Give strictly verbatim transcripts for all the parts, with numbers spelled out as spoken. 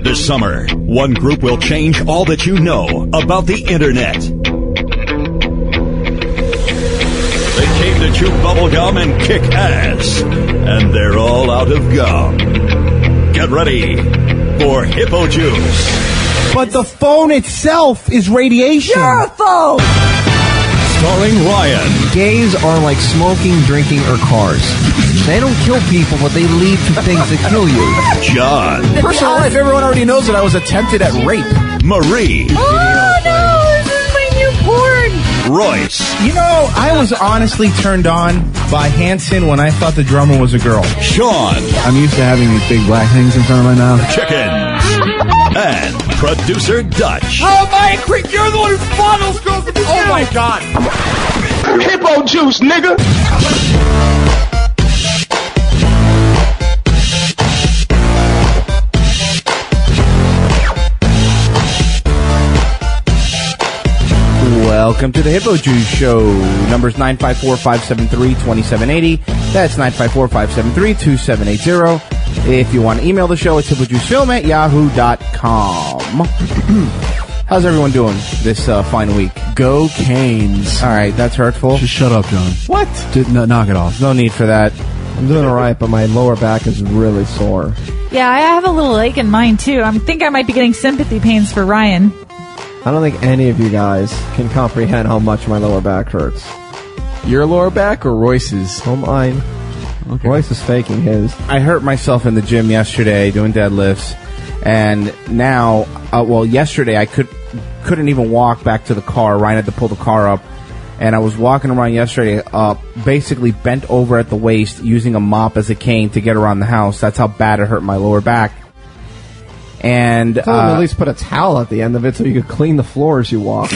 This summer, one group will change all that you know about the Internet. They came to chew bubblegum and kick ass, and they're all out of gum. Get ready for Hippo Juice. But the phone itself is radiation. You're a phone! Starring Ryan. Gays are like smoking, drinking, or cars. They don't kill people, but they lead to things that kill you. John. Personal life, everyone already knows that I was attempted at rape. Marie. Oh, no! This is my new porn! Royce. You know, I was honestly turned on by Hanson when I thought the drummer was a girl. Sean. I'm used to having these big black things in front of my mouth. Chickens. And producer Dutch. Oh, my creep, you're the one who fondles girls with the Oh, my God. Hippo Juice, nigga. Welcome to the Hippo Juice Show. Number's nine five four, five seven three, two seven eight zero. That's nine five four, five seven three, two seven eight zero. If you want to email the show, it's hippojuicefilm at yahoo dot com. How's everyone doing this uh, fine week? Go Canes. All right, that's hurtful. Just shut up, John. What? Just, no, knock it off. No need for that. I'm doing all right, but my lower back is really sore. Yeah, I have a little ache in mine, too. I think I might be getting sympathy pains for Ryan. I don't think any of you guys can comprehend how much my lower back hurts. Your lower back or Royce's? Oh, mine. Okay. Royce is faking his. I hurt myself in the gym yesterday doing deadlifts, and now, uh, well, yesterday I could couldn't even walk back to the car. Ryan had to pull the car up, and I was walking around yesterday, uh, basically bent over at the waist, using a mop as a cane to get around the house. That's how bad it hurt my lower back. And Tell him uh, at least put a towel at the end of it so you could clean the floor as you walk.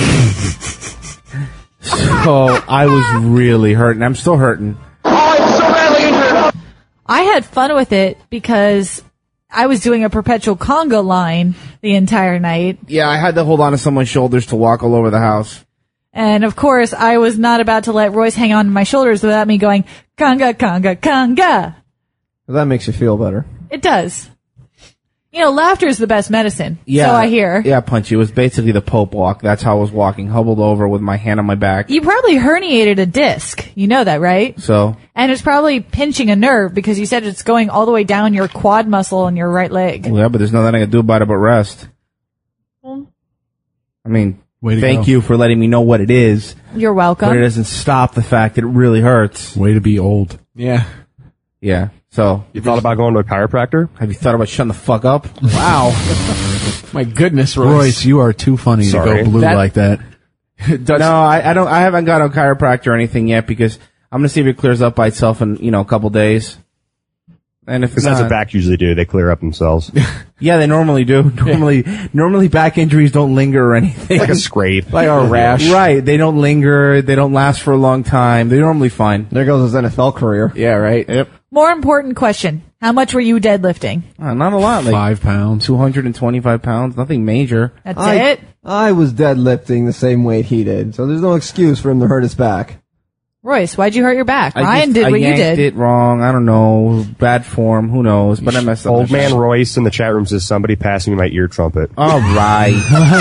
So I was really hurting. I'm still hurting. I had fun with it because I was doing a perpetual conga line the entire night. Yeah, I had to hold on to someone's shoulders to walk all over the house. And of course, I was not about to let Royce hang on to my shoulders without me going, conga, conga, conga. Well, that makes you feel better. It does. You know, laughter is the best medicine. Yeah, So I hear. Yeah, Punchy. It was basically the Pope walk. That's how I was walking, huddled over with my hand on my back. You probably herniated a disc. You know that, right? So, And it's probably pinching a nerve because you said it's going all the way down your quad muscle in your right leg. yeah, but there's nothing I can do about it but rest. I mean, Way to thank go. you for letting me know what it is, You're welcome. but it doesn't stop the fact that it really hurts. Way to be old. Yeah. Yeah. So, You thought about going to a chiropractor? have you thought about shutting the fuck up? Wow. My goodness, Royce. Royce, you are too funny Sorry. to go blue That- like that. No, I, I don't. I haven't got a chiropractor or anything yet because I'm gonna see if it clears up by itself in you know a couple days. And if it's Because that's not, what back usually do. They clear up themselves. yeah, they normally do. Normally, normally back injuries don't linger or anything. Like a scrape. Like a rash. Right? They don't linger. They don't last for a long time. They're normally fine. There goes his N F L career. Yeah. Right. Yep. More important question. How much were you deadlifting? Uh, not a lot. Like Five pounds. two hundred and twenty-five pounds. Nothing major. That's I, it? I was deadlifting the same weight he did, so there's no excuse for him to hurt his back. Royce, why'd you hurt your back? I Ryan just- did I what you yanked did. it wrong. I don't know. Bad form. Who knows? But I messed up. Old my man shot. Royce in the chat room says somebody passing me my ear trumpet. All right.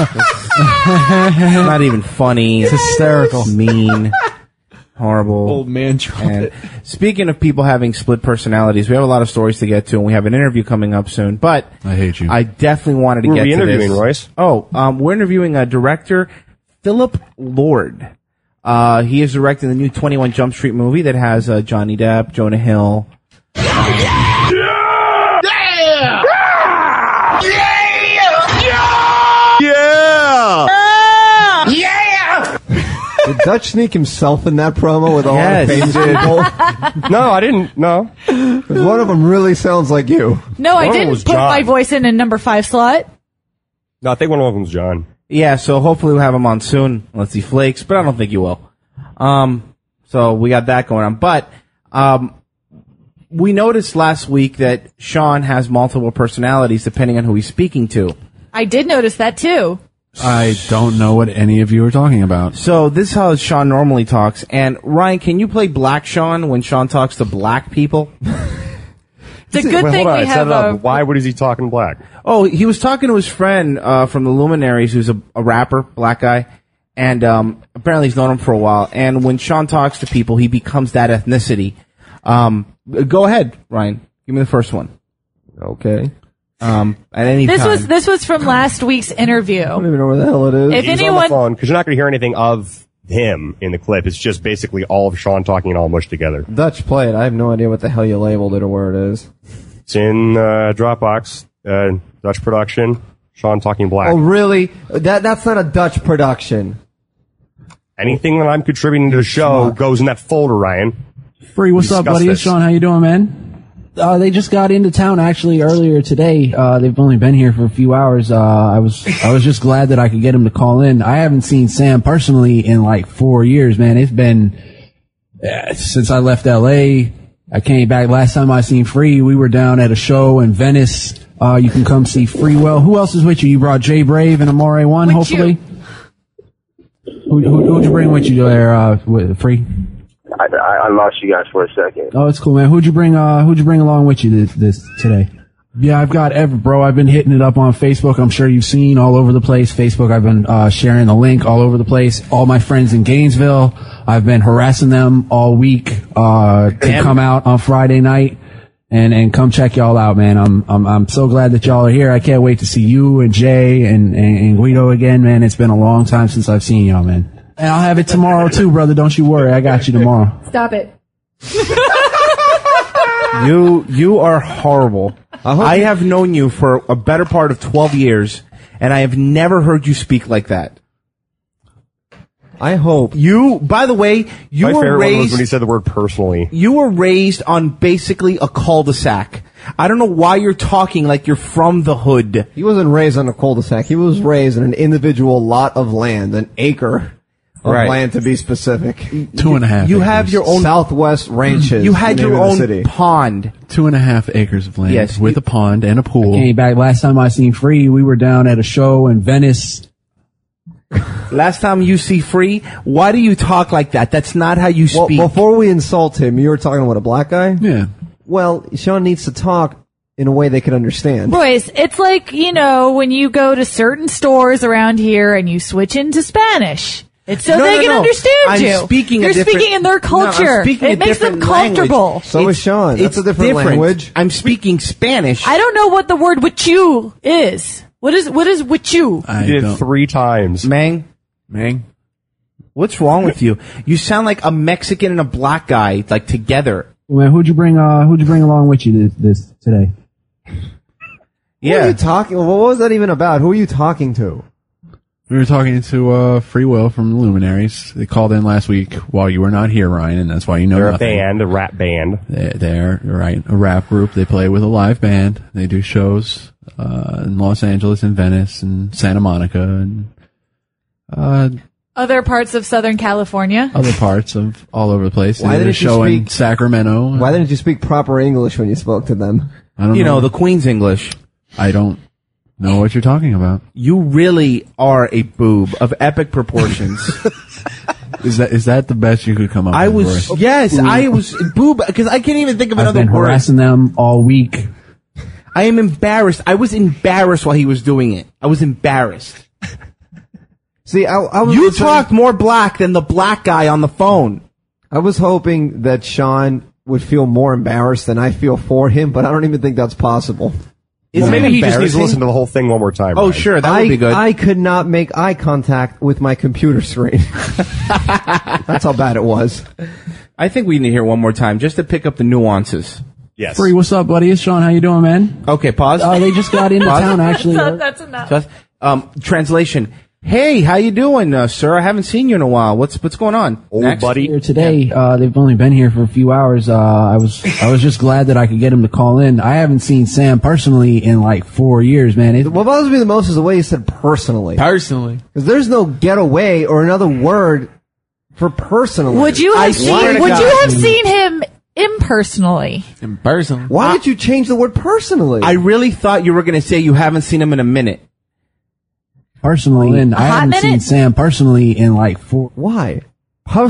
Not even funny. It's hysterical. Mean. Horrible. Old man trumpet. And speaking of people having split personalities, we have a lot of stories to get to, and we have an interview coming up soon. But I hate you. I definitely wanted to Who are get we to interviewing, this. Royce? Oh, um, we're interviewing uh, director Philip Lord. Uh, he is directing the new twenty-one Jump Street movie that has uh, Johnny Depp, Jonah Hill. Did Dutch sneak himself in that promo with all Yes, the he famous did. people? No, I didn't. No. 'Cause one of them really sounds like you. No, I One didn't was put John. my voice in a number five slot. No, I think one of them's John. Yeah, so hopefully we'll have him on soon, unless he flakes, but I don't think he will. Um, so we got that going on. But, um, we noticed last week that Sean has multiple personalities depending on who he's speaking to. I did notice that too. I don't know what any of you are talking about. So this is how Sean normally talks. And Ryan, can you play Black Sean when Sean talks to black people? It's a good Wait, thing hold on, we set have it up. a. Why would is he talking black? Oh, he was talking to his friend uh, from the Luminaries, who's a, a rapper, black guy, and um, apparently he's known him for a while. And when Sean talks to people, he becomes that ethnicity. Um, go ahead, Ryan. Give me the first one. Okay. Um, at any This time. was this was from last week's interview. I don't even know where the hell it is. If He's anyone, on the phone because you're not going to hear anything of him in the clip. It's just basically all of Sean talking and all mushed together. Dutch play it. I have no idea what the hell you labeled it or where it is. It's in uh, Dropbox, uh, Dutch production. Sean talking black. Oh, really? That That's not a Dutch production. Anything that I'm contributing to the show goes in that folder, Ryan. Free, what's up, Discuss buddy? this. Sean, how you doing, man? Uh, they just got into town actually earlier today. Uh, they've only been here for a few hours. Uh, I was, I was just glad that I could get him to call in. I haven't seen Sam personally in like four years, man. It's been, uh, since I left L A. I came back. Last time I seen Free, we were down at a show in Venice. Uh, you can come see Free. Well, who else is with you? You brought Jay Brave and Amore One, With hopefully. Who, who, who'd you bring with you there, uh, with Free? I, I, I lost you guys for a second. Oh, it's cool, man. Who'd you bring? Uh, who'd you bring along with you this, this today? Yeah, I've got Ever, bro. I've been hitting it up on Facebook. I'm sure you've seen all over the place. Facebook. I've been uh, sharing the link all over the place. All my friends in Gainesville. I've been harassing them all week uh, to Damn. come out on Friday night and and come check y'all out, man. I'm I'm I'm so glad that y'all are here. I can't wait to see you and Jay and and, and Guido again, man. It's been a long time since I've seen y'all, man. And I'll have it tomorrow too, brother. Don't you worry. I got you tomorrow. stop it. You you are horrible. I hope I you- have known you for a better part of twelve years, and I have never heard you speak like that. I hope. You, by the way, you My were favorite one was raised. when he said the word personally. You were raised on basically a cul-de-sac. I don't know why you're talking like you're from the hood. He wasn't raised on a cul-de-sac. He was raised in an individual lot of land, an acre of Right. land to be specific. Two and a half. You acres. have your own. Southwest Ranches. You had the name your of the own city. pond. Two and a half acres of land Yes, with you- a pond and a pool. Came Came back last time I seen Free. We were down at a show in Venice. Last time you see Free, why do you talk like that? That's not how you Well, speak. before we insult him, you were talking about a black guy? Yeah. Well, Sean needs to talk in a way they can understand. Royce, it's like, you know, when you go to certain stores around here and you switch into Spanish. It's so No, they no, can no. understand I'm you. speaking a You're different- speaking in their No, I'm culture. speaking a it makes them different language. comfortable. So It's- is Sean. That's it's a different, language. I'm speaking Spanish. I don't know what the word with you is. What is what is with you? I He did it don't. three times. Mang, Mang? what's wrong with you? You sound like a Mexican and a black guy, like together. Man, who'd you bring? Uh, who'd you bring along with you this, this today? What are Yeah. you talking? What was that even about? Who are you talking to? We were talking to uh, Free Will from the Luminaries. They called in last week while you were not here, Ryan, and that's why you know They're a nothing. band, a rap band. They, they're right, a rap group. They play with a live band. They do shows uh, in Los Angeles and Venice and Santa Monica and uh, Other parts of Southern California. other parts of all over the place. Why They did a didn't you show in speak- Sacramento. Why didn't you speak proper English when you spoke to them? I don't You know, know. the Queen's English. I don't know what you're talking about. You really are a boob of epic proportions. Is that is that the best you could come up I with? was, Roy? yes, I was boob, because I can't even think of I've another been word. harassing them all week. I am embarrassed. I was embarrassed while he was doing it. I was embarrassed. See, I, I was You listening- talked more black than the black guy on the phone. I was hoping that Sean would feel more embarrassed than I feel for him, but I don't even think that's possible. Is Well, it maybe he just needs to embarrassing? listen to the whole thing one more time. Oh, Ryan. sure, that I, would be good. I could not make eye contact with my computer screen. That's how bad it was. I think we need to hear one more time just to pick up the nuances. Yes. Free, what's up, buddy? It's Sean. How you doing, man? Okay, pause. Uh, they just got into Pause. town, actually. So that's enough. Just, um, translation. Hey, how you doing, uh, sir? I haven't seen you in a while. What's what's going on? Old Next. buddy. Here today. Uh, they've only been here for a few hours. Uh, I was I was just glad that I could get him to call in. I haven't seen Sam personally in like four years, man. It, What bothers me the most is the way he said personally. personally, Because there's no getaway or another word for personally. Would you I have swear seen to would God. you have seen him impersonally? personally. Why did you change the word personally? I really thought you were going to say you haven't seen him in a minute. Personally, and I hot haven't seen minute? Sam personally in like four. Why?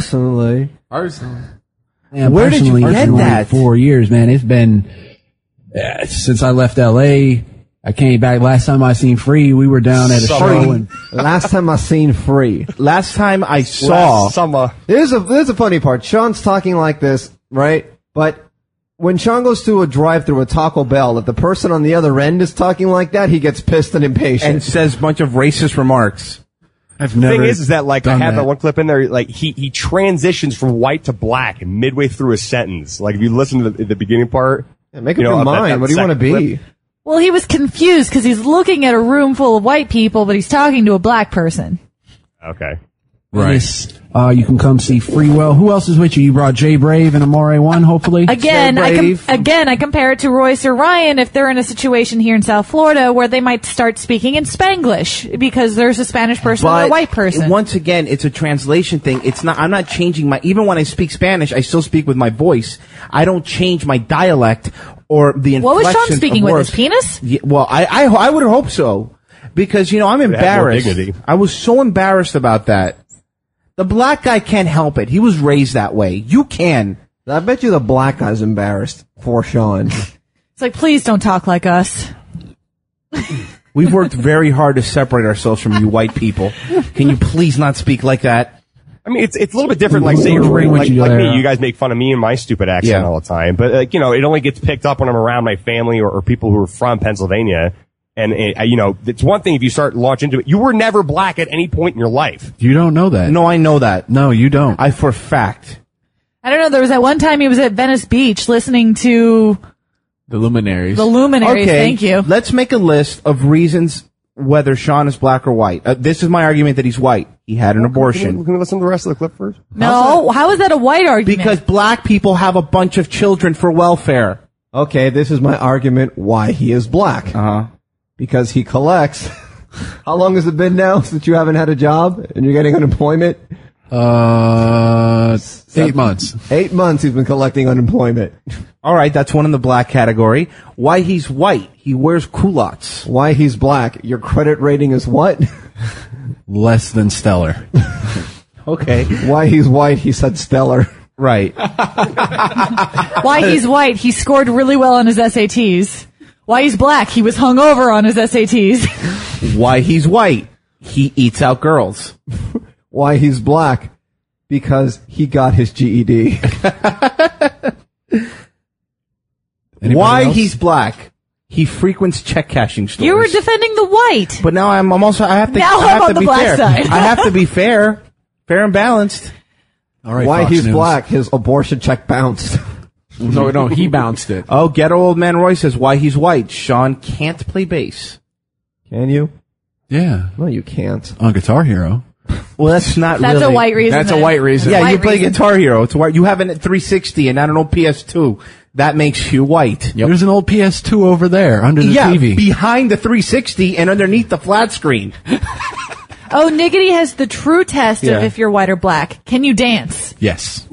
Personally. Personally, Sam Where did you personally get in like that? four years, man. It's been uh, since I left L A, I came back. Last time I seen Free, we were down at a Summer. show. And Last time I seen Free. Last time I saw, Last summer. Here's a here's a funny part. Sean's talking like this, right? But when Sean goes to a drive-through at Taco Bell, if the person on the other end is talking like that, he gets pissed and impatient. and says a bunch of racist remarks. I've The never. thing is, is that like I done have that. that one clip in there. Like he he transitions from white to black midway through a sentence. Like if you listen to the, the beginning part, Yeah, make you up know, your of that- mind. that What do you want to second be? clip. Well, he was confused because he's looking at a room full of white people, but he's talking to a black person. Okay. Right. This, uh, you can come see Freewell. Who else is with you? You brought Jay Brave and Amore One, hopefully. Again, I com- Brave. again, I compare it to Royce or Ryan if they're in a situation here in South Florida where they might start speaking in Spanglish because there's a Spanish person and a white person. Once again, it's a translation thing. It's not. I'm not changing my. Even when I speak Spanish, I still speak with my voice. I don't change my dialect or the inflection. What was Sean speaking of with? words. His penis? Yeah, well, I, I I would hope so, because you know I'm have more embarrassed. dignity. I was so embarrassed about that. The black guy can't help it. He was raised that way. You can. I bet you the black guy's embarrassed for Sean. It's like, please don't talk like us. We've worked very hard to separate ourselves from you white people. Can you please not speak like that? I mean, it's it's a little bit different. Like, say you're Bring what like, you like got me, out. you guys make fun of me and my stupid accent Yeah. all the time. But like, you know, it only gets picked up when I'm around my family or, or people who are from Pennsylvania. And it, you know, it's one thing if you start launch into it. You were never black at any point in your life. You don't know that. No, I know that. No, you don't. I for a fact. I don't know. There was that one time he was at Venice Beach listening to the Luminaries. the Luminaries. Okay, Thank you. let's make a list of reasons whether Sean is black or white. Uh, this is my argument that he's white. He had an Can we, abortion. can we listen to the rest of the clip first? No, how is that a white argument? Because black people have a bunch of children for welfare. Okay, this is my argument why he is black. Uh-huh. Because he collects. How long has it been now since you haven't had a job and you're getting unemployment? Uh, eight months. Eight months he's been collecting unemployment. All right, that's one in the black category. Why he's white? He wears culottes. Why he's black? Your credit rating is what? Less than stellar. Okay, Why he's white? He said stellar. right. Why he's white? He scored really well on his S A Ts. Why he's black? He was hungover on his S A Ts. Why he's white? He eats out girls. Why he's black? Because he got his G E D. Anybody Why else? he's black? He frequents check cashing stores. You were defending the white. But now I'm, I'm also I have to Now I I'm have on to the be black fair. side. I have to be fair, fair and balanced. All right, Why Fox he's News. black? His abortion check bounced. No, no, he bounced it. Oh, ghetto old man Roy says why he's white. Sean can't play bass. Can you? Yeah, No, you can't. on Guitar Hero. Well, that's not That's really. a white reason. That's a then. white reason. Yeah, White you play reason. Guitar Hero. It's white. You have a three sixty and I don't know P S two. That makes you white. There's an old P S two over there under the Yeah, T V. behind the three sixty and underneath the flat screen. Oh, Niggity has the true test Yeah. of if you're white or black. Can you dance? Yes.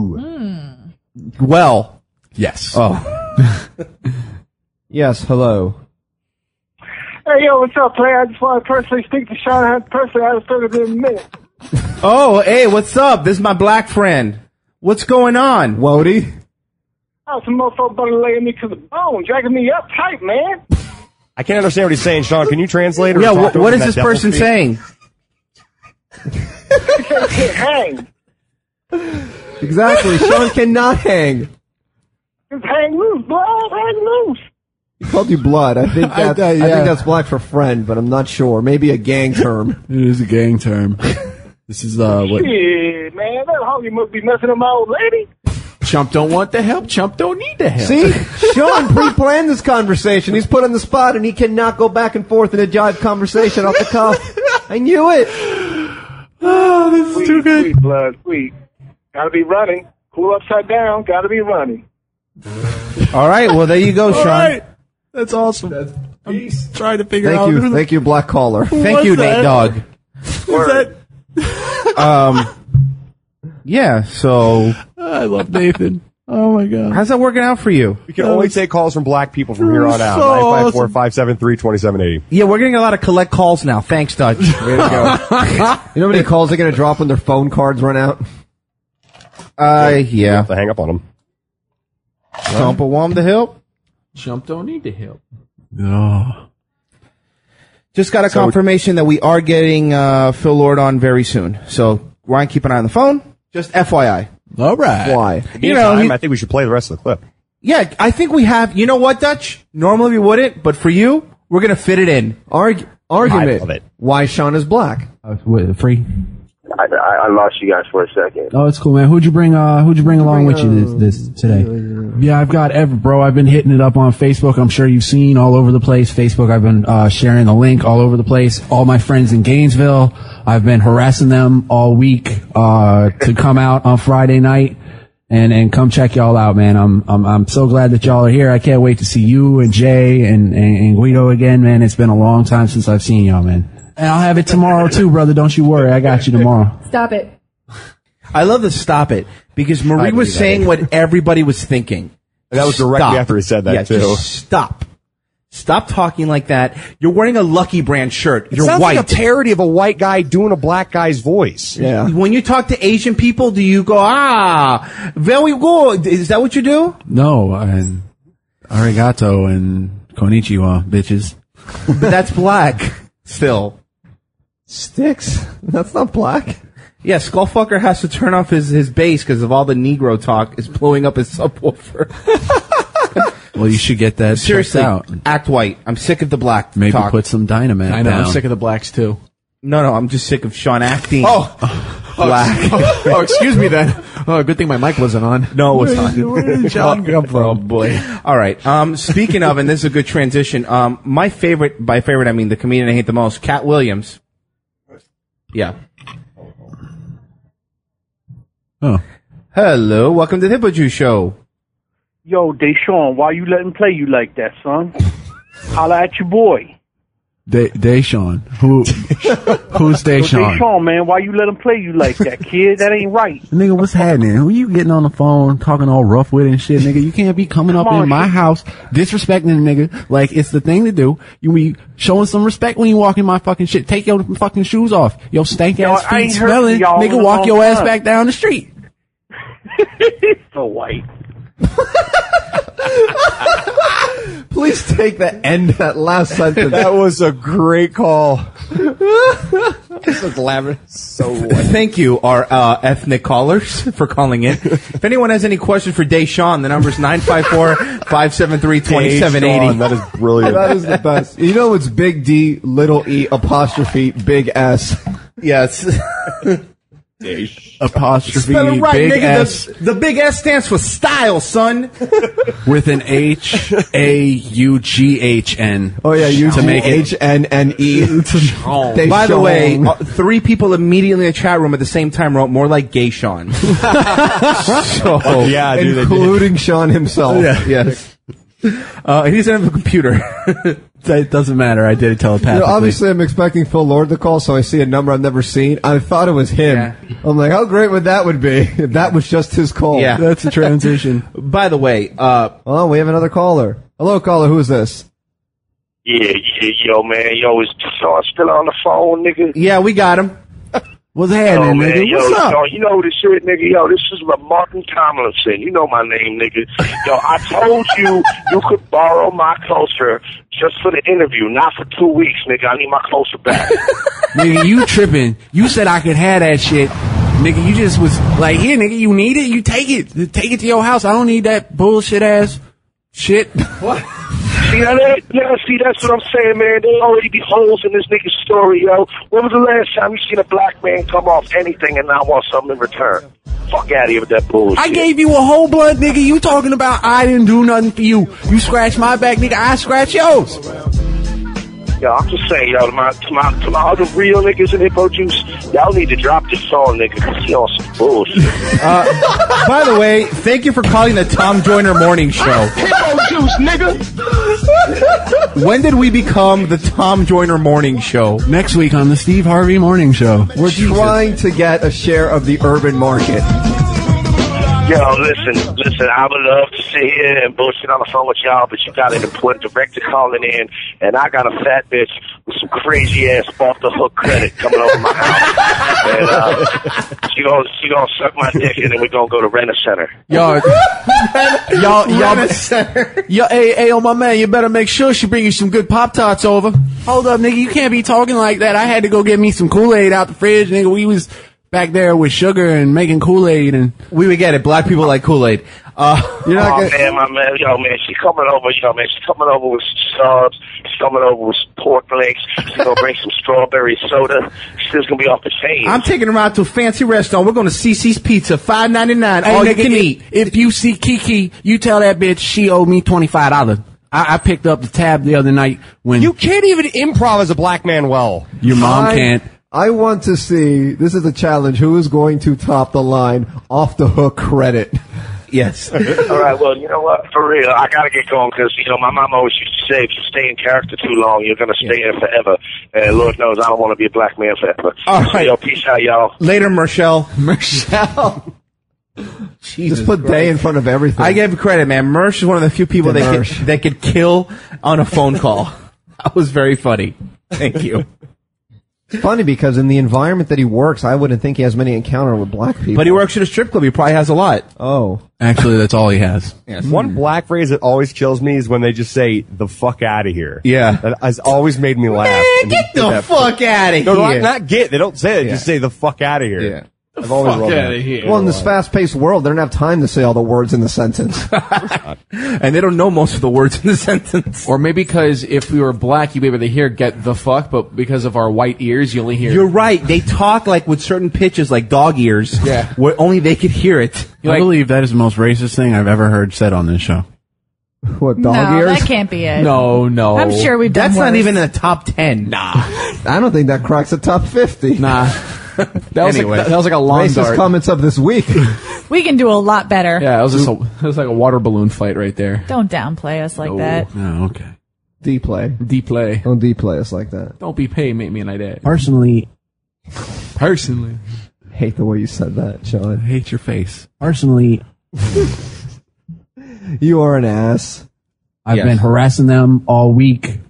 Well, Yes. oh, Yes, hello. Hey, yo, what's up, player? I just want to personally speak to Sean. I personally had a thirty minute. oh, hey, what's up? This is my black friend. What's going on? Wody? Oh, some motherfucker better laying me to the bone, dragging me up tight, man. I can't understand what he's saying, Sean. Can you translate? Or Yeah, talk wh- to what him is in this that devil person speak? saying? Can't hang. Exactly. Sean cannot hang. Just hang loose, blood, hang loose. He called you blood. I think I- that, uh, I, yeah. think that's black for friend, but I'm not sure. Maybe a gang term. It is a gang term. This is uh what Shit, man, that homie must be messing with my old lady. Chump don't want the help. Chump don't need the help. See? Sean pre-planned this conversation. He's put on the spot and he cannot go back and forth in a jive conversation off the cuff. I knew it. Oh, this is Sweet, too good. sweet blood, sweet. Gotta be running. Cool upside down. Gotta be running. All right, well, there you go, Sean. All right. That's awesome. I'm trying to figure Thank out. you. Thank you, black caller. Thank What's you, that? Nate Dogg. Word. Um, yeah, so I love Nathan. Oh my god. how's that working out for you? We can only take calls from black people from here on out. So nine five four, five seven three, two seven eight zero. Yeah, we're getting a lot of collect calls now. Thanks, Dutch. Way to go. You know how many calls they're going to drop when their phone cards run out? Uh, yeah. To hang up on them. Stomp a wom to help. Chump don't need the help. Oh. Just got a So- confirmation that we are getting uh, Phil Lord on very soon. So, Ryan, keep an eye on the phone. Just F Y I. All right. Why? You know, Meantime, he- I think we should play the rest of the clip. Yeah, I think we have. You know what, Dutch? Normally we wouldn't, but for you, we're going to fit it in. Arg- I argument. love it. Why Sean is black. Uh, what, free? I, I, I lost you guys for a second. Oh, it's cool, man. Who'd you bring? Uh, who'd you bring along with you this, this today? Yeah, I've got Ever, bro. I've been hitting it up on Facebook. I'm sure you've seen all over the place. Facebook. I've been uh, sharing the link all over the place. All my friends in Gainesville. I've been harassing them all week uh, to come out on Friday night and and come check y'all out, man. I'm I'm I'm so glad that y'all are here. I can't wait to see you and Jay and and, and Guido again, man. It's been a long time since I've seen y'all, man. And I'll have it tomorrow too, brother. Don't you worry. I got you tomorrow. Stop it. I love the stop it because Marie I was believe that. saying what everybody was thinking. That was directly Stop. after he said that, yeah, too. Just stop. Stop talking like that. You're wearing a Lucky Brand shirt. It You're sounds white. like a parody of a white guy doing a black guy's voice. Yeah. When you talk to Asian people, do you go, ah, very good? Is that what you do? No, and arigato and konnichiwa, bitches. But that's black still. Sticks? That's not black. Yeah, Skullfucker has to turn off his, his bass because of all the Negro talk is blowing up his subwoofer. Well, you should get that Seriously, checked out. act white. I'm sick of the black Maybe talk. put some dynamite I know. down. I'm sick of the blacks too. No, no, I'm just sick of Sean acting Oh, black. oh, excuse me then. Oh, good thing my mic wasn't on. No, it's not. Where did Sean come from? Oh boy! All right. Um, speaking of, and this is a good transition. Um, my favorite, by favorite I mean the comedian I hate the most, Cat Williams. Yeah. Oh. Hello, welcome to the Hippo Juice Show. Yo, Deshaun, why you letting play you like that, son? Holla at your boy. De- Deshaun. Who? Who's Yo, Deshaun? Deshaun, man, why you let him play you like that, kid? That ain't right. Nigga, what's happening? Who you getting on the phone talking all rough with and shit, nigga? You can't be coming up Come on, in my shit. house disrespecting a nigga like it's the thing to do. You be showing some respect when you walk in my fucking shit. Take your fucking shoes off. Your stank Yo, ass I feet ain't heard smelling. from y'all in Nigga, a walk long your ass time. back down the street. So white. Please take the end of that last sentence. That was a great call. So glamorous. So white. Thank you, our uh, ethnic callers, for calling in. If anyone has any questions for Deshaun, the number is nine five four, five seven three, two seven eight Sean, zero. that is brilliant. That is the best. You know it's big D, little e, apostrophe, big S. Yes. Apostrophe, Spell it right, big nigga. S The, the big S stands for style, son. with an H A U G H N. Oh yeah, you to make it. H N N E. By the way, uh, three people immediately in the chat room at the same time wrote more like Gay Sean. so, Yeah, dude. they did. including Sean himself. yes. Uh, he doesn't have a computer. It doesn't matter. I did it You telepathically. know, obviously, I'm expecting Phil Lord to call, so I see a number I've never seen. I thought it was him. Yeah. I'm like, how great would that would be if that was just his call? Yeah. That's a transition. By the way, uh, Oh, we have another caller. Hello, caller. Who is this? Yeah, yeah, yo, man. Yo, is Sean still on the phone, nigga? yeah, we got him. What's Yo, happening, man, nigga? yo, What's up? yo, you know the shit, nigga. Yo, this is Martin Tomlinson. You know my name, nigga. Yo, I told you you could borrow my closer just for the interview, not for two weeks, nigga. I need my closer back. Nigga, you tripping. You said I could have that shit. Nigga, you just was like, here, nigga, you need it? You take it. Take it to your house. I don't need that bullshit ass shit. What? See, that, yeah, see, that's what I'm saying, man. There already be holes in this nigga's story, yo. When was the last time you seen a black man come off anything and not want something in return? Fuck out of here with that bullshit. I gave you a whole blunt, nigga. You talking about I didn't do nothing for you. You scratch my back, nigga. I scratch yours. Yo, I'm just saying, yo, to my, to my, to my other real niggas in Hippo Juice, y'all need to drop this song, nigga, because he on some bullshit. Uh, by the way, thank you for calling the Tom Joyner Morning Show. Hippo Juice, nigga! When did we become the Tom Joyner Morning Show? Next week on the Steve Harvey Morning Show. We're trying to get a share of the urban market. Yo, listen, listen, I would love to sit here and bullshit on the phone with y'all, but you got an important director calling in, and I got a fat bitch with some crazy ass off the hook credit coming over my house. And uh, she gonna she gonna suck my dick, and then we're gonna go to Rent a Center. Yo, y'all, y'all, yo, hey, hey, oh my man, you better make sure she bring you some good Pop Tarts over. Hold up, nigga, you can't be talking like that. I had to go get me some Kool-Aid out the fridge, nigga. We was back there with sugar and making Kool-Aid, and we would get it. Black people like Kool-Aid. Uh, you're not oh, gonna... man, my man, yo, man, she coming over, yo, man, she coming over with subs, she's coming over with pork links, she's gonna bring some strawberry soda, she's just gonna be off the chain. I'm taking her out to a fancy restaurant. We're going to C C's Pizza, five ninety-nine, hey, all nigga, you can if, eat. If you see Kiki, you tell that bitch she owe me twenty-five dollars. I, I picked up the tab the other night when... You can't even improv as a black man well. Your mom I, can't. I want to see, this is a challenge, who is going to top the line off the hook credit? Yes. All right, well, you know what? For real, I gotta get going because, you know, my mom always used to say, if you stay in character too long, you're gonna stay in forever. And Lord knows I don't want to be a black man forever. All so, right. yo, peace out, y'all. Later, Marshall. Marshall. Jesus Just put Christ. day in front of everything. I give credit, man. Mersh is one of the few people that could, that could kill on a phone call. That was very funny. Thank you. It's funny because in the environment that he works, I wouldn't think he has many encounter with black people. But he works at a strip club. He probably has a lot. Oh. Actually, that's all he has. Yes. One black phrase that always kills me is when they just say, the fuck out of here. Yeah. That has always made me laugh. Man, get the fuck out of no, here. Not, not get. They don't say it. Yeah. Just say the fuck out of here. Yeah. I've always Fuck loved outta that. here. Well, in this fast-paced world, they don't have time to say all the words in the sentence. And they don't know most of the words in the sentence. Or maybe because if we were black, you'd be able to hear get the fuck, but because of our white ears, you only hear... You're right. They talk like with certain pitches, like dog ears. Yeah. Where only they could hear it. I Like- believe that is the most racist thing I've ever heard said on this show. What, dog no, ears? that can't be it. No, no. I'm sure we've done That's not worse. even in the top ten. Nah. I don't think that cracks the top fifty. Nah. That was, Anyway. like, that was like a long Racist dart. comments of this week. We can do a lot better. Yeah, it was just a, it was like a water balloon fight right there. Don't downplay us like Oh. that. Oh, okay. D-play. D-play. Don't D-play us like that. Don't be paid, make me like that. Personally, Personally. Hate the way you said that, Sean. I hate your face. Personally, You are an ass. I've Yes. been harassing them all week.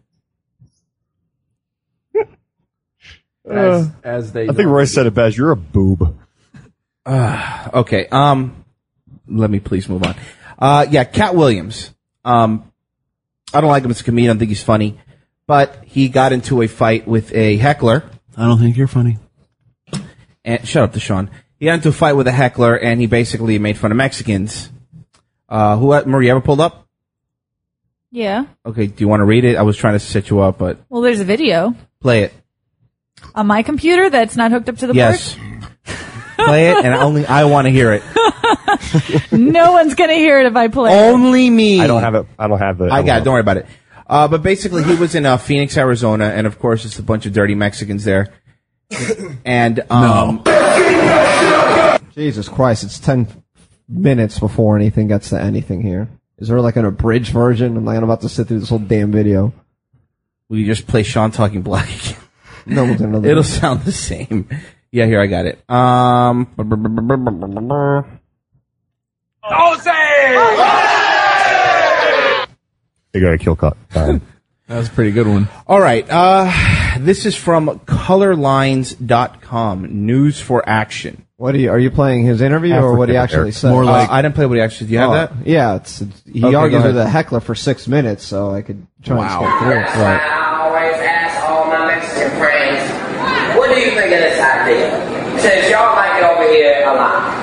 As, as they I think Royce said it best. You're a boob. Uh, okay. Um, let me please move on. Uh, yeah, Cat Williams. Um, I don't like him as a comedian. I don't think he's funny, but he got into a fight with a heckler. I don't think you're funny. And shut up, Deshaun. He got into a fight with a heckler, and he basically made fun of Mexicans. Uh, who? Marie, ever pulled up? Yeah. Okay. Do you want to read it? I was trying to set you up, but Well, there's a video play it. on my computer that's not hooked up to the Yes. Play it, and only I want to hear it. board. No one's gonna hear it if I play it. Only me. I don't have it. I don't have the. I got it. Don't worry about it. Uh, but basically, he was in uh, Phoenix, Arizona, and of course, it's a bunch of dirty Mexicans there. And um, Jesus Christ, it's ten minutes before anything gets to anything here. Is there like an abridged version? I'm like, I'm about to sit through this whole damn video. will you just play Sean talking black? No, we'll do another It'll one. sound the same. Yeah, here I got it. Um, You got to kill cut. Fine. That was a pretty good one. all right. Uh, this is from color lines dot com. News for action. What are you, are you playing his interview or what he actually said? More like I didn't play what he actually. Do you have Oh, that? Yeah, it's, it's he Okay, argues go with ahead. a heckler for six minutes, so I could try Wow. and skip through it. Right. I always ask all my Mexican friends, what do you think of this idea? Since y'all like it over here a lot.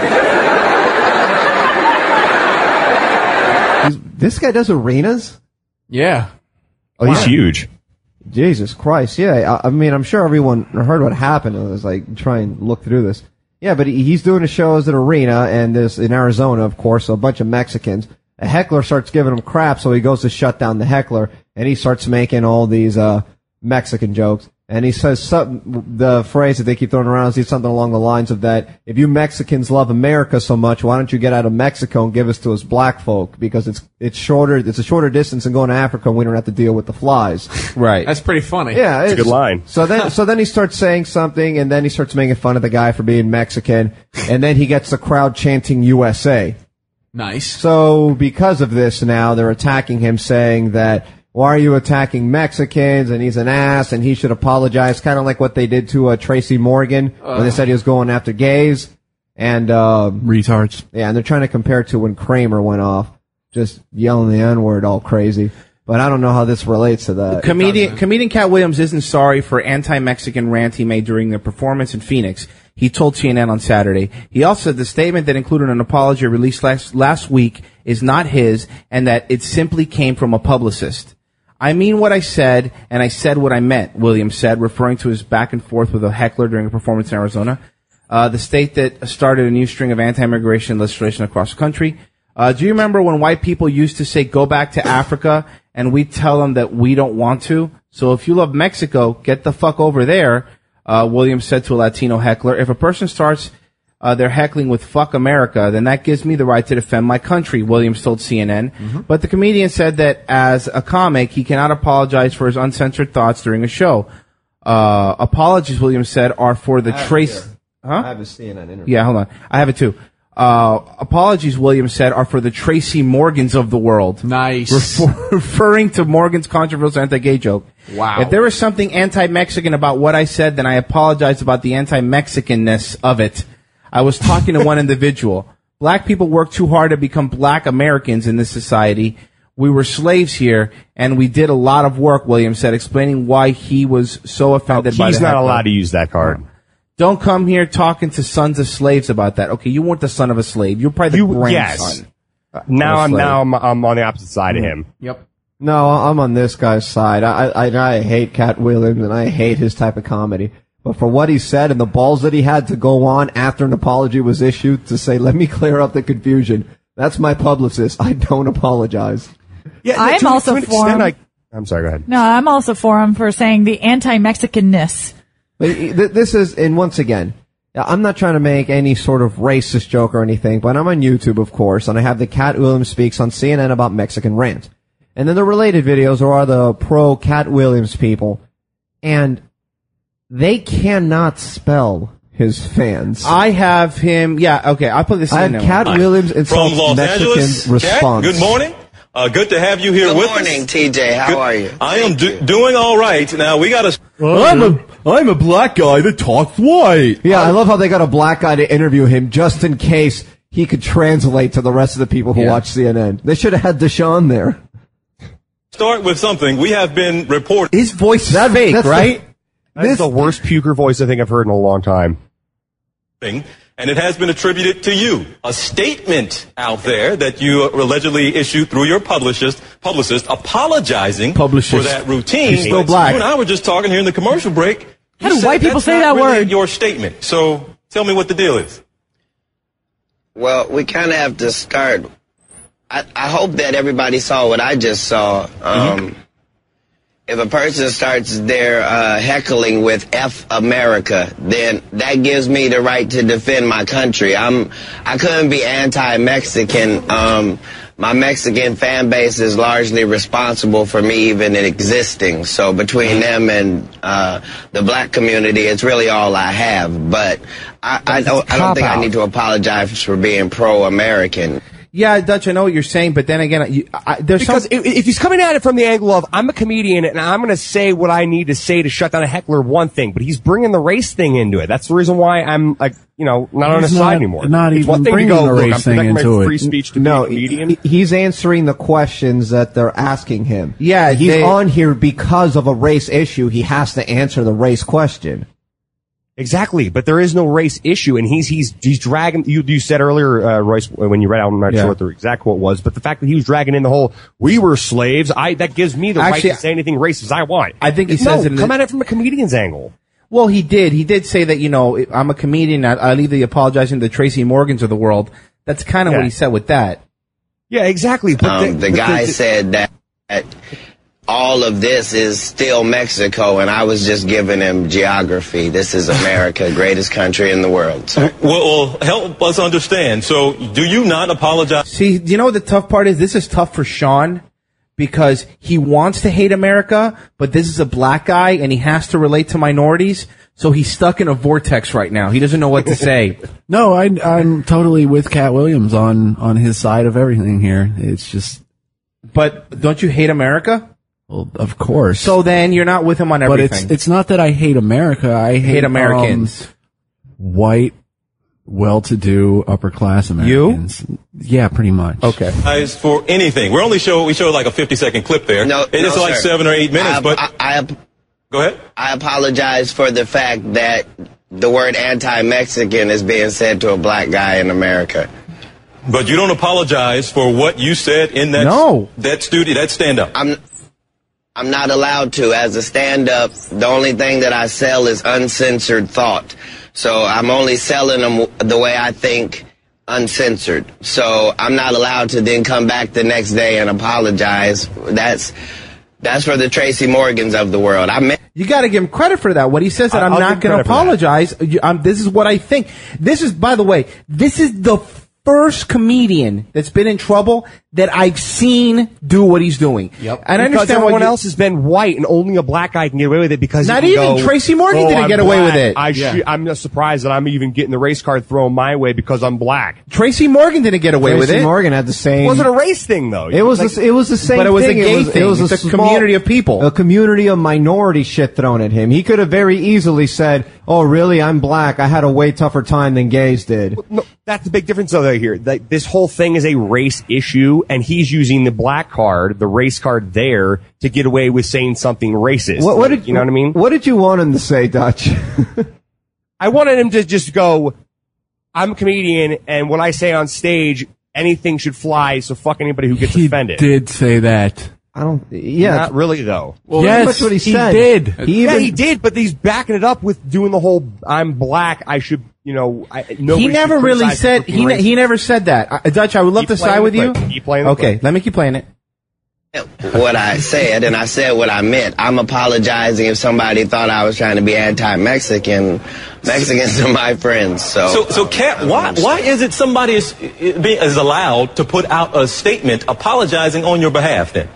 He's, this guy does arenas? Yeah. Oh, he's huge. Jesus Christ, yeah. I, I mean, I'm sure everyone heard what happened. It was like, try and look through this. Yeah, but he, he's doing a show as an arena, and this in Arizona, of course, so a bunch of Mexicans. A heckler starts giving him crap, so he goes to shut down the heckler, and he starts making all these uh Mexican jokes. And he says something, the phrase that they keep throwing around is something along the lines of that, if you Mexicans love America so much, why don't you get out of Mexico and give us to us black folk? Because it's it's shorter, it's a shorter distance than going to Africa, and we don't have to deal with the flies. Right. That's pretty funny. Yeah, It's a good line. So then, so then he starts saying something, and then he starts making fun of the guy for being Mexican, and then he gets the crowd chanting U S A. Nice. So because of this now, they're attacking him, saying that why are you attacking Mexicans, and he's an ass, and he should apologize, kind of like what they did to uh, Tracy Morgan, uh. when they said he was going after gays. And, uh, retards. Yeah, and they're trying to compare it to when Kramer went off, just yelling the N-word all crazy. But I don't know how this relates to that. Comedian, comedian Cat Williams isn't sorry for anti-Mexican rant he made during the performance in Phoenix. He told C N N on Saturday. He also said the statement that included an apology released last, last week is not his, and that it simply came from a publicist. I mean what I said, and I said what I meant, Williams said, referring to his back and forth with a heckler during a performance in Arizona. Uh, the state that started a new string of anti-immigration legislation across the country. Uh, do you remember when white people used to say, go back to Africa, and we tell them that we don't want to? So if you love Mexico, get the fuck over there, uh, Williams said to a Latino heckler. If a person starts uh, their heckling with fuck America, then that gives me the right to defend my country, Williams told C N N. Mm-hmm. But the comedian said that as a comic, he cannot apologize for his uncensored thoughts during a show. Uh, apologies, Williams said, are for the trace... Huh? I have a C N N interview. Yeah, hold on. I have it too. Uh, apologies, Williams said, are for the Tracy Morgans of the world. Nice. Refer- referring to Morgan's controversial anti-gay joke. Wow. If there is something anti-Mexican about what I said, then I apologize about the anti-Mexicanness of it. I was talking to one individual. Black people work too hard to become black Americans in this society. We were slaves here, and we did a lot of work, Williams said, explaining why he was so offended oh, by the He's not heckler. allowed to use that card. Don't come here talking to sons of slaves about that. Okay, you weren't the son of a slave. You're probably the You- grandson. yes. Now of a I'm slave. now I'm, I'm on the opposite side of him. Yep. No, I'm on this guy's side. I, I, I hate Cat Williams, and I hate his type of comedy. But for what he said and the balls that he had to go on after an apology was issued to say, let me clear up the confusion. That's my publicist. I don't apologize. Yeah, I'm to, also to an for extent, him. I, I'm sorry, go ahead. No, I'm also for him for saying the anti-Mexicanness. But th- This is, and once again, I'm not trying to make any sort of racist joke or anything, but I'm on YouTube, of course, and I have the Cat Williams Speaks on C N N about Mexican rant. And then the related videos are the pro Cat Williams people, and they cannot spell his fans. I have him, yeah, okay, I'll put this I in have there. Cat Williams From insults Los Mexican Angeles, response. Cat, good morning. Uh, good to have you here Good with morning, us. T J. How Good- are you? I am do- doing all right. Now we got to. I'm a I'm a black guy that talks white. Yeah, I love how they got a black guy to interview him just in case he could translate to the rest of the people who Yeah. watch C N N. They should have had Deshaun there. Start with something. We have been reporting. His voice is That- fake, that's the- right? That's the worst puker voice I think I've heard in a long time. And it has been attributed to you. A statement out there that you allegedly issued through your publicist, publicist apologizing Publicist. for that routine. He's still But black. You and I were just talking here in the commercial break. How You do said white people that's say not that really word? Your statement. So tell me what the deal is. Well, we kind of have to start. I, I hope that everybody saw what I just saw. Um, If a person starts their uh, heckling with F America, then that gives me the right to defend my country. I'm, I couldn't be anti-Mexican. Um, my Mexican fan base is largely responsible for me even existing. So between them and uh, the black community, it's really all I have. But I, I don't, I don't think I need to apologize for being pro-American. Yeah, Dutch, I know what you're saying, but then again, you, I, there's Because some, if, if he's coming at it from the angle of, I'm a comedian and I'm going to say what I need to say to shut down a heckler, one thing, but he's bringing the race thing into it. That's the reason why I'm, like, you know, not on He's his not- side anymore. not It's even one thing to bringing go, the look, race I'm thing protecting into my it. free speech to No, be a comedian. he- he's answering the questions that they're asking him. Yeah, he's they- on here because of a race issue. He has to answer the race question. Exactly, but there is no race issue, and he's he's he's dragging. You you said earlier, uh, Royce, when you read out, I'm not Yeah. sure what the exact quote was, but the fact that he was dragging in the whole "we were slaves," I that gives me the Actually, right to say anything racist I want. I think he no, says it in come the- at it from a comedian's angle. well, he did. He did say that, you know, I'm a comedian. I, I leave the apologizing to the Tracy Morgans of the world. That's kind of Yeah. what he said with that. Yeah, exactly. But Um, the but guy the- said that, that all of this is still Mexico, and I was just giving him geography. This is America, greatest country in the world. So, Well, well, help us understand. So do you not apologize? See, do you know what the tough part is? This is tough for Sean because he wants to hate America, but this is a black guy and he has to relate to minorities. So he's stuck in a vortex right now. He doesn't know what to say. No, I, I'm totally with Cat Williams on, on his side of everything here. It's just, But don't you hate America? Well, of course. So then you're not with him on But everything. it's it's not that I hate America. I hate, hate Americans. um, white, well-to-do, upper-class Americans. You? Yeah, pretty much. Okay. Guys, for anything. We're only show we showed like a fifty second clip there. No, it is no, like sir. seven or eight minutes. I, but I, I, go ahead. I apologize for the fact that the word anti-Mexican is being said to a black guy in America. But you don't apologize for what you said in that no. that studio, that stand-up. I'm I'm not allowed to. As a stand-up, the only thing that I sell is uncensored thought. So I'm only selling them the way I think, uncensored. So I'm not allowed to then come back the next day and apologize. That's that's for the Tracy Morgans of the world. I meant You got to give him credit for that. What he says that I'll I'm not give going to credit for that. apologize. You- Um, this is what I think. This is, by the way, this is the first comedian that's been in trouble that I've seen do what he's doing. Yep. And I because understand everyone what you- else has been white, and only a black guy can get away with it because Not he can even go, Tracy Morgan "Oh, didn't I'm get away with black. it." I Yeah. sh- I'm just surprised that I'm even getting the race card thrown my way because I'm black. Tracy Morgan didn't get away with Tracy it. Morgan had the same. It wasn't a race thing though. It was Like- the, it was the same But it was a thing. gay it was, thing. It was It's a small- community of people. A community of minority shit thrown at him. He could have very easily said, "Oh, really? I'm black. I had a way tougher time than gays did." No, that's the big difference though here. Like, this whole thing is a race issue, and he's using the black card, the race card there, to get away with saying something racist. What, what Like, did you know what I mean? What did you want him to say, Dutch? I wanted him to just go, I'm a comedian, and what I say on stage, anything should fly, so fuck anybody who gets He offended. did say that. I don't. Yeah, Not really, though. Well, yes, that's what he he said. did. He yeah, even, he did, but he's backing it up with doing the whole, I'm black, I should, you know, I, He nobody never should really criticize said, me for he, being ne- he racist. never said that. Uh, Dutch, I would love Keep to playing side the with you. clip. Keep playing the Okay, clip. let me keep playing it. what I said, and I said what I meant. I'm apologizing if somebody thought I was trying to be anti-Mexican. Mexicans are my friends, so. So, so Kat, why why is it somebody is is allowed to put out a statement apologizing on your behalf then?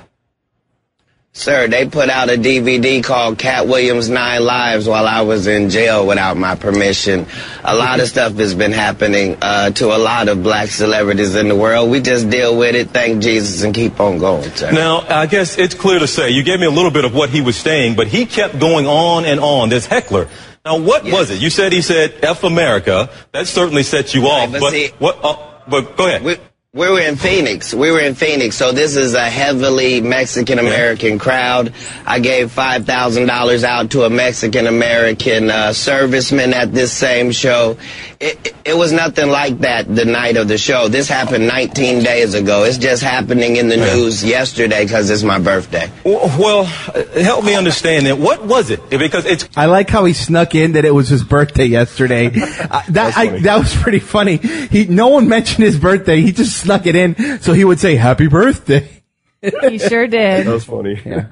Sir, they put out a D V D called Cat Williams' Nine Lives while I was in jail without my permission. A lot of stuff has been happening uh, to a lot of black celebrities in the world. We just deal with it, thank Jesus, and keep on going, sir. Now, I guess it's clear to say, you gave me a little bit of what he was saying, but he kept going on and on, this heckler. Now, what Yes. was it? You said he said, F America. That certainly set you off. but but see- what? Uh, but go ahead. We, we were in Phoenix. We were in Phoenix, so this is a heavily Mexican-American crowd. I gave five thousand dollars out to a Mexican-American uh, serviceman at this same show. It, it, it was nothing like that the night of the show. This happened nineteen days ago. It's just happening in the news yesterday because it's my birthday. Well, uh, help me understand that. What was it? Because it's I like how he snuck in that it was his birthday yesterday. uh, that I, that was pretty funny. He no one mentioned his birthday. He just snuck it in so he would say happy birthday. He sure did. That was funny. Yeah.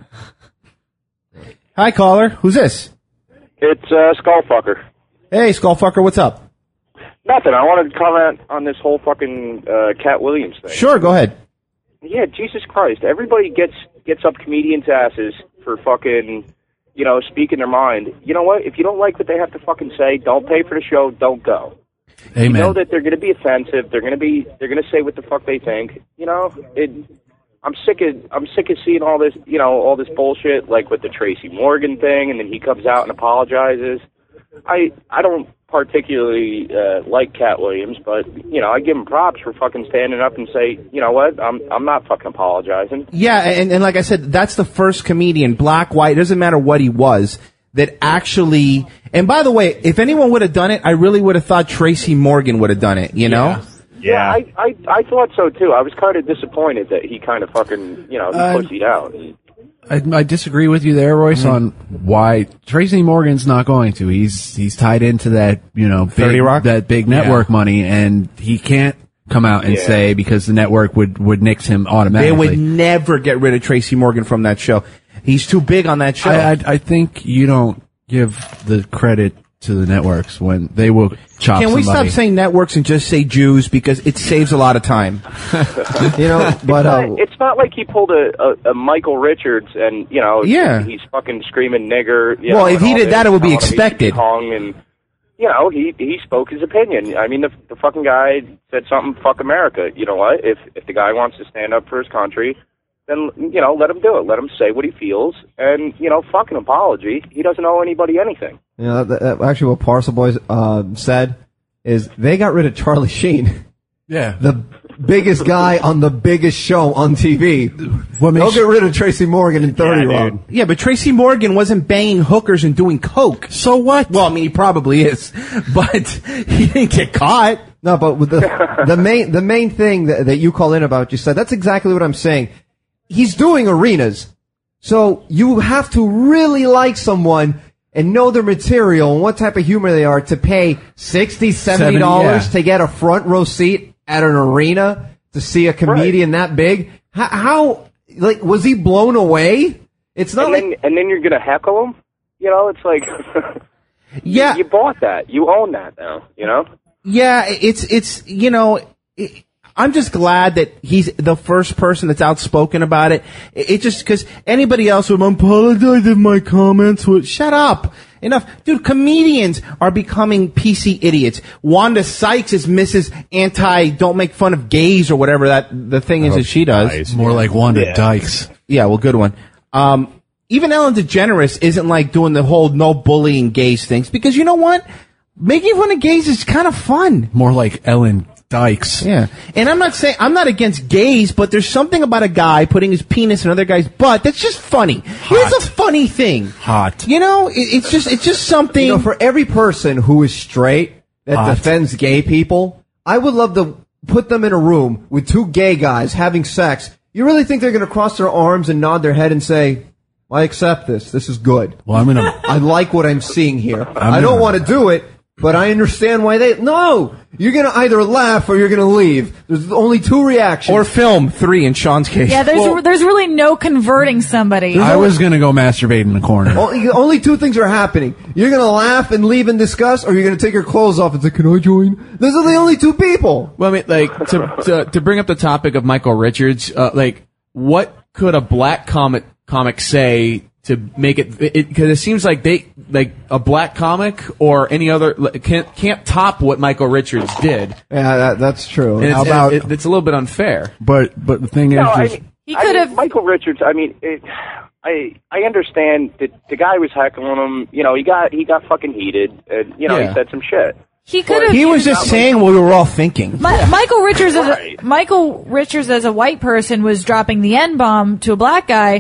Hi caller, who's this? It's uh, Skullfucker. Hey Skullfucker, what's up? Nothing. I wanted to comment on this whole fucking uh, Cat Williams thing. Sure, go ahead. Yeah, Jesus Christ. Everybody gets gets up comedians' asses for fucking, you know, speaking their mind. You know what? If you don't like what they have to fucking say, don't pay for the show. Don't go. Amen. You know that they're going to be offensive. They're going to be. They're going to say what the fuck they think. You know, it. I'm sick of. I'm sick of seeing all this. You know, all this bullshit, like with the Tracy Morgan thing, and then he comes out and apologizes. I. I don't particularly uh, like Cat Williams, but you know, I give him props for fucking standing up and say, you know what, I'm. I'm not fucking apologizing. Yeah, and, and like I said, that's the first comedian, black, white, doesn't matter what he was, that actually, and by the way, if anyone would have done it, I really would have thought Tracy Morgan would have done it, you know? Yeah, I, I I thought so too. I was kind of disappointed that he kind of fucking, you know, he Uh, pussied out. I, I disagree with you there, Royce, Mm-hmm. on why Tracy Morgan's not going to. He's he's tied into that, you know, big, thirty Rock? that big network money, and he can't come out and Yeah. say because the network would would nix him They automatically. would never get rid of Tracy Morgan from that show. He's too big on that show. I, I I think you don't give the credit to the networks when they will chop Can we somebody. stop saying networks and just say Jews because it saves a lot of time? You know, but uh, It's not like he pulled a, a, a Michael Richards and, you know, Yeah. he's fucking screaming nigger. You Well, know, if and he all did this, that, it would be calling him expected. Kong and, you know, he he spoke his opinion. I mean, the, the fucking guy said something, fuck America. You know what? If if the guy wants to stand up for his country, then, you know, let him do it. Let him say what he feels, and, you know, fuck an apology. He doesn't owe anybody anything. You know, that, that, actually what Parcel Boys uh, said is they got rid of Charlie Sheen. Yeah. The biggest guy on the biggest show on T V. What They'll makes get rid of Tracy Morgan in thirty Yeah, Rock. dude. Yeah, but Tracy Morgan wasn't banging hookers and doing coke. So what? Well, I mean, he probably is, but he didn't get caught. No, but with the the main the main thing that, that you call in about, you said that's exactly what I'm saying. He's doing arenas, so you have to really like someone and know their material and what type of humor they are to pay sixty, seventy dollars yeah. to get a front row seat at an arena to see a comedian that big. How, how like was he blown away? It's not and like then, and then you're gonna heckle him. You know, it's like, Yeah. you, you bought that. You own that now. You know. Yeah, it's, it's, you know, it, I'm just glad that he's the first person that's outspoken about it. It, it just, cause anybody else would apologize if my comments would, shut up. Enough. Dude, comedians are becoming P C idiots. Wanda Sykes is Missus Anti, don't make fun of gays or whatever that, the thing is that she does. More like Wanda Yeah. Dykes. Yeah, well, good one. Um, even Ellen DeGeneres isn't like doing the whole no bullying gays things because you know what? Making fun of gays is kind of fun. More like Ellen Dykes. Yeah. And I'm not saying, I'm not against gays, but there's something about a guy putting his penis in another guy's butt that's just funny. Here's a funny thing. Hot. You know, it, it's just, it's just something. You know, for every person who is straight that Hot. defends gay people, I would love to put them in a room with two gay guys having sex. You really think they're going to cross their arms and nod their head and say, I accept this. This is good. Well, I'm gonna. I like what I'm seeing here. I'm I don't gonna- want to do it, but I understand why they... No! You're going to either laugh or you're going to leave. There's only two reactions. Or film three in Sean's case. Yeah, there's there's really no converting somebody. I was gonna go masturbate in the corner. Only, only two things are happening. You're going to laugh and leave in disgust, or you're going to take your clothes off and say, can I join? Those are the only two people. Well, I mean, like to to, to bring up the topic of Michael Richards, uh, like what could a black comic comic say to make it? Because it, it seems like they like a black comic or any other like, can't can't top what Michael Richards did. Yeah, that, that's true. And How it's, about... it, it's a little bit unfair. But but the thing No, is, I just, mean, He I could mean, have- Michael Richards. I mean, it, I I understand that the guy was heckling him. You know, he got he got fucking heated, and you know Yeah. he said some shit. He could have. He was just saying what we were all thinking. Mi- Michael Richards, as a, Right. Michael Richards as a white person was dropping the N bomb to a black guy.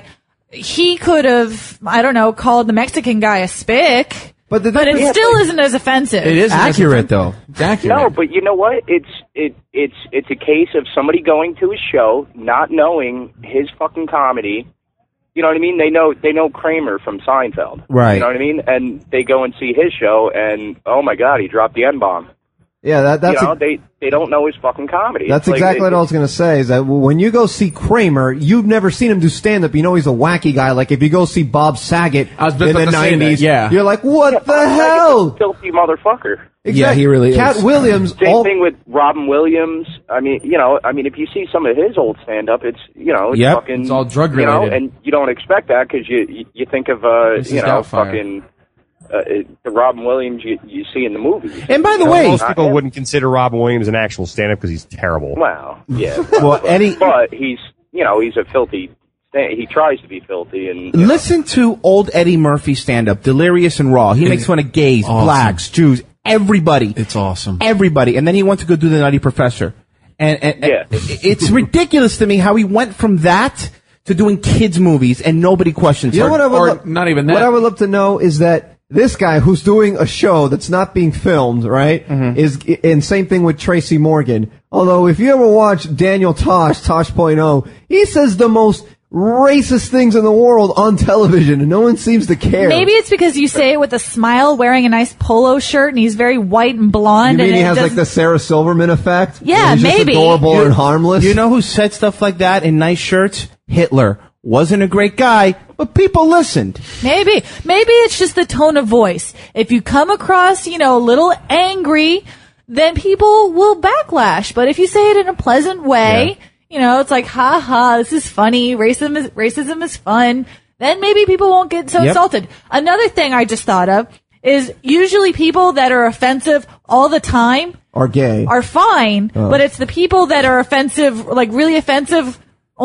He could have, I don't know, called the Mexican guy a spick, But, the but it difference- still isn't as offensive. It is Accurate though. It's accurate. No, but you know what? It's it it's it's a case of somebody going to his show, not knowing his fucking comedy. You know what I mean? They know they know Kramer from Seinfeld. Right. You know what I mean? And they go and see his show, and oh my god, he dropped the N bomb. Yeah, that, that's... You know, a- they they don't know his fucking comedy. That's It's like, exactly it- what I was going to say, is that when you go see Kramer, you've never seen him do stand-up. You know he's a wacky guy. Like, if you go see Bob Saget I was in about the to say that, nineties, yeah. you're like, what Yeah, the Bob Saget's a hell? filthy motherfucker. Yeah, he really is. Cat Williams, Same all, thing with Robin Williams. I mean, you know, I mean, if you see some of his old stand-up, it's you know, it's Yep. fucking, It's all drug you know, related. and you don't expect that because you, you you think of uh, Missus you know, Doubtfire. fucking uh, the Robin Williams you you see in the movies. And by the You know, way, Most not people him. wouldn't consider Robin Williams an actual stand-up because he's terrible. Well, yeah. Well, Eddie- but he's you know he's a filthy. He tries to be filthy and. you know. Listen to old Eddie Murphy stand up, Delirious and Raw. He makes fun of gays, Awesome. blacks, Jews, everybody. it's awesome. Everybody. And then he went to go do the Nutty Professor. And, and, and Yeah. it's ridiculous to me how he went from that to doing kids movies and nobody questions You know him. what I would or lo- not even What that. I would love to know is that this guy who's doing a show that's not being filmed, right? Mm-hmm. Is and same thing with Tracy Morgan. Although if you ever watch Daniel Tosh, Tosh point oh, he says the most racist things in the world on television, and no one seems to care. Maybe it's because you say it with a smile, wearing a nice polo shirt, and he's very white and blonde. You mean and he it has like doesn't- the Sarah Silverman effect? Yeah, He's just maybe. adorable You- and harmless. You know who said stuff like that in nice shirts? Hitler. Wasn't a great guy, but people listened. Maybe. Maybe it's just the tone of voice. If you come across, you know, a little angry, then people will backlash. But if you say it in a pleasant way, you know, it's like, ha ha, this is funny. Racism is, racism is fun. Then maybe people won't get so Yep. insulted. Another thing I just thought of is usually people that are offensive all the time Are gay. are fine, Oh. but it's the people that are offensive, like really offensive only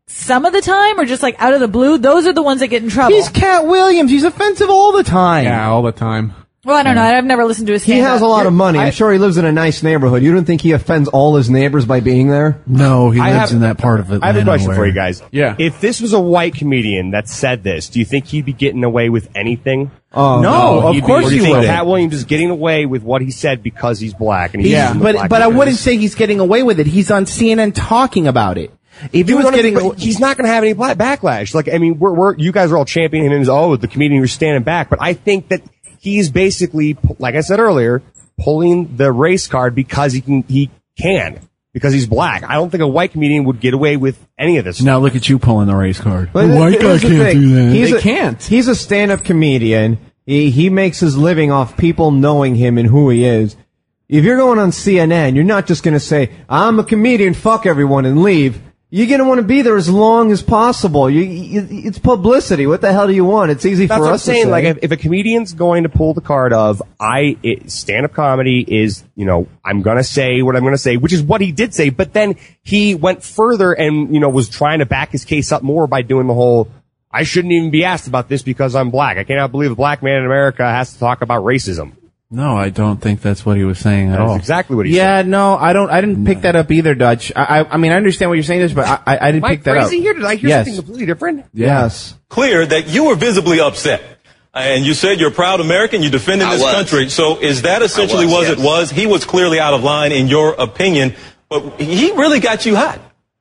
some of the time or just like out of the blue, those are the ones that get in trouble. He's Cat Williams. He's offensive all the time. Yeah, all the time. Well, I don't know. I've never listened to his He stand-up. has a lot of money. I'm sure he lives in a nice neighborhood. You don't think he offends all his neighbors by being there? No, he I lives have- in that part of Atlanta. I have a question where- for you guys. Yeah. If this was a white comedian that said this, do you think he'd be getting away with anything? Oh, No, Or of he'd be- course or do he you think would. Pat Williams is getting away with what he said because he's black and he's He's- using the but black but I community? wouldn't say he's getting away with it. He's on C N N talking about it. If he Dude, was but getting, but he's not going to have any black backlash. Like, I mean, we're, we're, you guys are all championing him as, oh, the comedian who's standing back. But I think that he's basically, like I said earlier, pulling the race card because he can, he can, because he's black. I don't think a white comedian would get away with any of this. Now look at you pulling the race card. But the white guy here's the can't thing. do that. He's They a, can't. He's a stand-up comedian. He, he makes his living off people knowing him and who he is. If you're going on C N N, you're not just going to say, I'm a comedian, fuck everyone, and leave. You're going to want to be there as long as possible. You, you, it's publicity. What the hell do you want? It's easy That's for what I'm us saying. to say. Like, if, if a comedian's going to pull the card of, I, it, stand-up comedy is, you know, I'm gonna say what I'm gonna say, which is what he did say, but then he went further and, you know, was trying to back his case up more by doing the whole, I shouldn't even be asked about this because I'm black. I cannot believe a black man in America has to talk about racism. No, I don't think that's what he was saying at That's all. exactly what he yeah, said. no, I don't. I didn't pick that up either, Dutch. I, I, I mean, I understand what you're saying, this, but I, I, I didn't Am I pick that up. crazy here? Did I hear yes. something completely different? Yes. Clear that you were visibly upset. And you said you're a proud American, you defended I this was. country. So is that essentially I was, was it yes. was? He was clearly out of line in your opinion, but he really got you hot.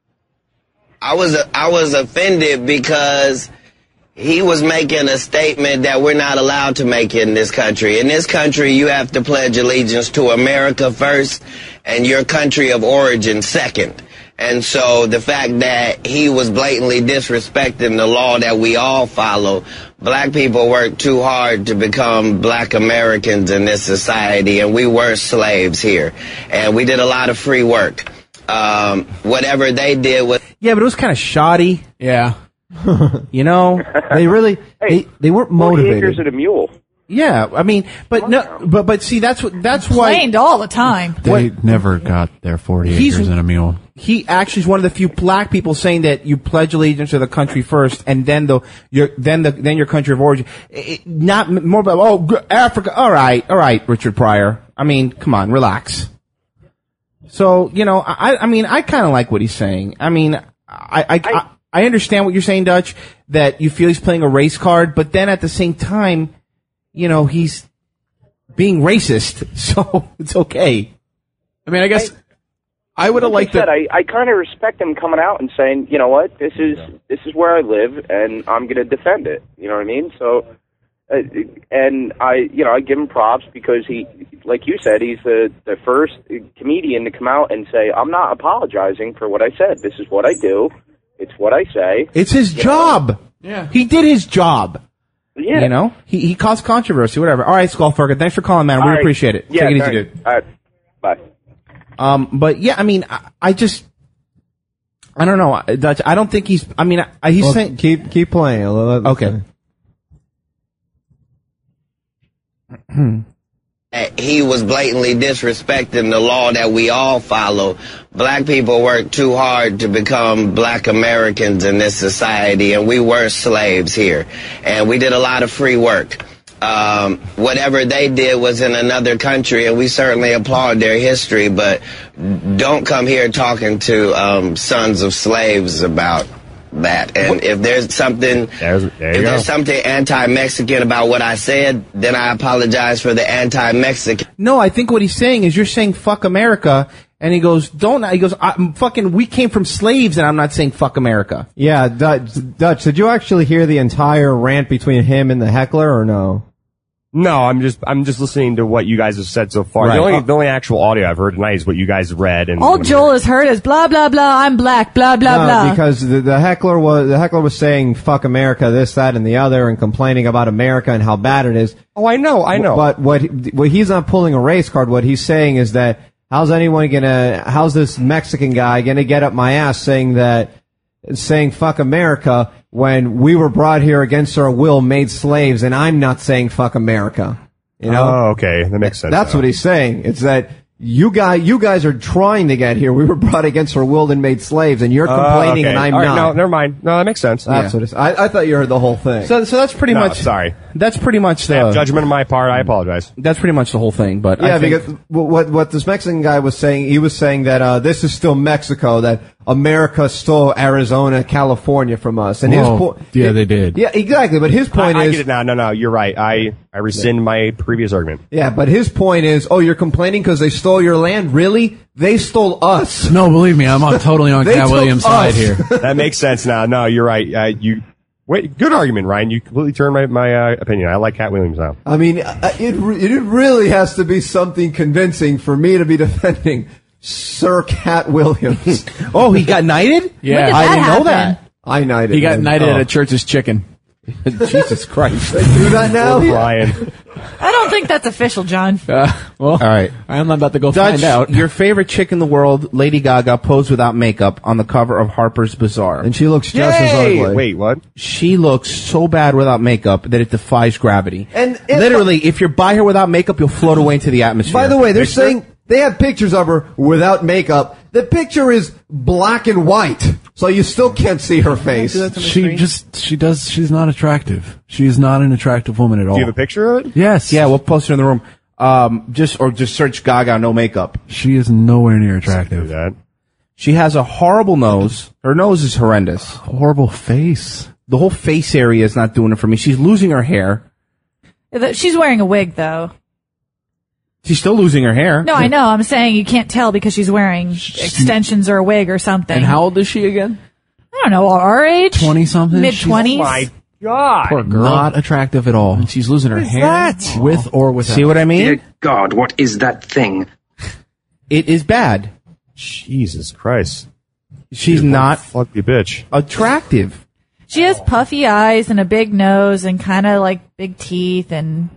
I was I was offended because he was making a statement that we're not allowed to make in this country. In this country, you have to pledge allegiance to America first and your country of origin second. And so the fact that he was blatantly disrespecting the law that we all follow, black people worked too hard to become black Americans in this society, and we were slaves here. And we did a lot of free work. Um, whatever they did was... Yeah, but it was kind of shoddy. Yeah. You know, they really, they, they weren't forty motivated. acres and a mule. yeah. I mean, but no, but but see, that's what that's why Complained all the time. They never got their forty He's- acres and a mule. he actually is one of the few black people saying that you pledge allegiance to the country first, and then the your then the then your country of origin. It, not m- more about oh g- Africa. All right, all right, Richard Pryor. I mean, come on, relax. So you know, I I mean, I kind of like what he's saying. I mean, I I. I I understand what you're saying, Dutch, that you feel he's playing a race card, but then at the same time, you know, he's being racist, so it's okay. I mean, I guess I, would have Like liked I said, it. I, I kind of respect him coming out and saying, you know what, this is this is where I live, and I'm going to defend it. You know what I mean? So, uh, and I, you know, I give him props because he, like you said, he's the the first comedian to come out and say, I'm not apologizing for what I said. This is what I do. It's what I say. It's his You job. know? Yeah. He did his job. Yeah. You know, he he caused controversy, whatever. All right, Skullfucker, thanks for calling, man. We All right. appreciate it. Yeah, Take it easy, thanks. dude. All right. Bye. Um, but yeah, I mean, I, I just, I don't know, Dutch. I don't think he's. I mean, I, he's Well, saying. keep keep playing. Let- let- Okay. He was blatantly disrespecting the law that we all follow. Black people worked too hard to become black Americans in this society, and we were slaves here. And we did a lot of free work. Um, whatever they did was in another country, and we certainly applaud their history, but don't come here talking to um, sons of slaves about that. And if there's something There's, there you if go. there's something anti-Mexican about what I said, then I apologize for the anti-Mexican. No, I think what he's saying is you're saying fuck America, and he goes, don't. He goes, I'm fucking. We came from slaves, and I'm not saying fuck America. Yeah, Dutch, Dutch, did you actually hear the entire rant between him and the heckler, or no? No, I'm just I'm just listening to what you guys have said so far. Right. The only the only actual audio I've heard tonight is what you guys read. And All Joel has heard is blah, blah, blah, I'm black, blah, blah, no, blah. because the, the heckler was the heckler was saying "fuck America," this, that, and the other, and complaining about America and how bad it is. Oh, I know, I know. But what he- what he's not pulling a race card. What he's saying is that how's anyone gonna? How's this Mexican guy gonna get up my ass saying that saying "fuck America" when we were brought here against our will, made slaves, and I'm not saying "fuck America." You know? Oh, okay, that makes sense. That's now. what he's saying. It's that You guys, you guys are trying to get here. We were brought against her willed and made slaves, and you're complaining, uh, okay. and I'm All right, not. No, never mind. No, that makes sense. That's yeah. what it's. I, I thought you heard the whole thing. So, so that's pretty No, much. sorry. That's pretty much the Bad judgment on my part. I apologize. That's pretty much the whole thing. But yeah, I think, because what what this Mexican guy was saying, he was saying that uh, this is still Mexico, that America stole Arizona, California from us, and his Whoa. point. Yeah, they did. Yeah, exactly. But his point I, I is, get it now. No, no, you're right. I I rescind my previous argument. yeah, but his point is, oh, you're complaining because they stole your land? Really? They stole us. No, believe me, I'm on, totally on They Cat took Williams' side us. here. That makes sense now. No, you're right. Uh, you wait. Good argument, Ryan. You completely turned my my uh, opinion. I like Cat Williams now. I mean, uh, it re- it really has to be something convincing for me to be defending Sir Cat Williams. oh, he got knighted? Yeah. When did I that didn't know happen? that. I knighted He got him. knighted Oh. at a church's chicken. Jesus Christ. They do that now? Ryan. I don't think that's official, John. Uh, well, All right. I'm not about to go Dutch, find out. your favorite chick in the world, Lady Gaga, posed without makeup on the cover of Harper's Bazaar. And she looks just as Yay! ugly. Wait, what? She looks so bad without makeup that it defies gravity. And it- literally, if you're by her without makeup, you'll float away into the atmosphere. By the way, they're Picture? saying they have pictures of her without makeup. The picture is black and white, so you still can't see her face. She just, she does, she's not attractive. She's not an attractive woman at all. Do you have a picture of it? Yes. yeah, we'll post her in the room. Um, just or just search Gaga no makeup. She is nowhere near Do attractive. that. She has a horrible nose. Her nose is horrendous. Horrible face. The whole face area is not doing it for me. She's losing her hair. She's wearing a wig, though. She's still losing her hair. No, I know. I'm saying you can't tell because she's wearing extensions or a wig or something. And how old is she again? I don't know, our age? twenty something? Mid twenties? Oh my God. Poor girl. Not attractive at all. And she's losing her What is hair. that? With or without. See what I mean? God, what is that thing? It is bad. Jesus Christ. She's not Fuck you, bitch. attractive. She has puffy eyes and a big nose and kind of like big teeth and...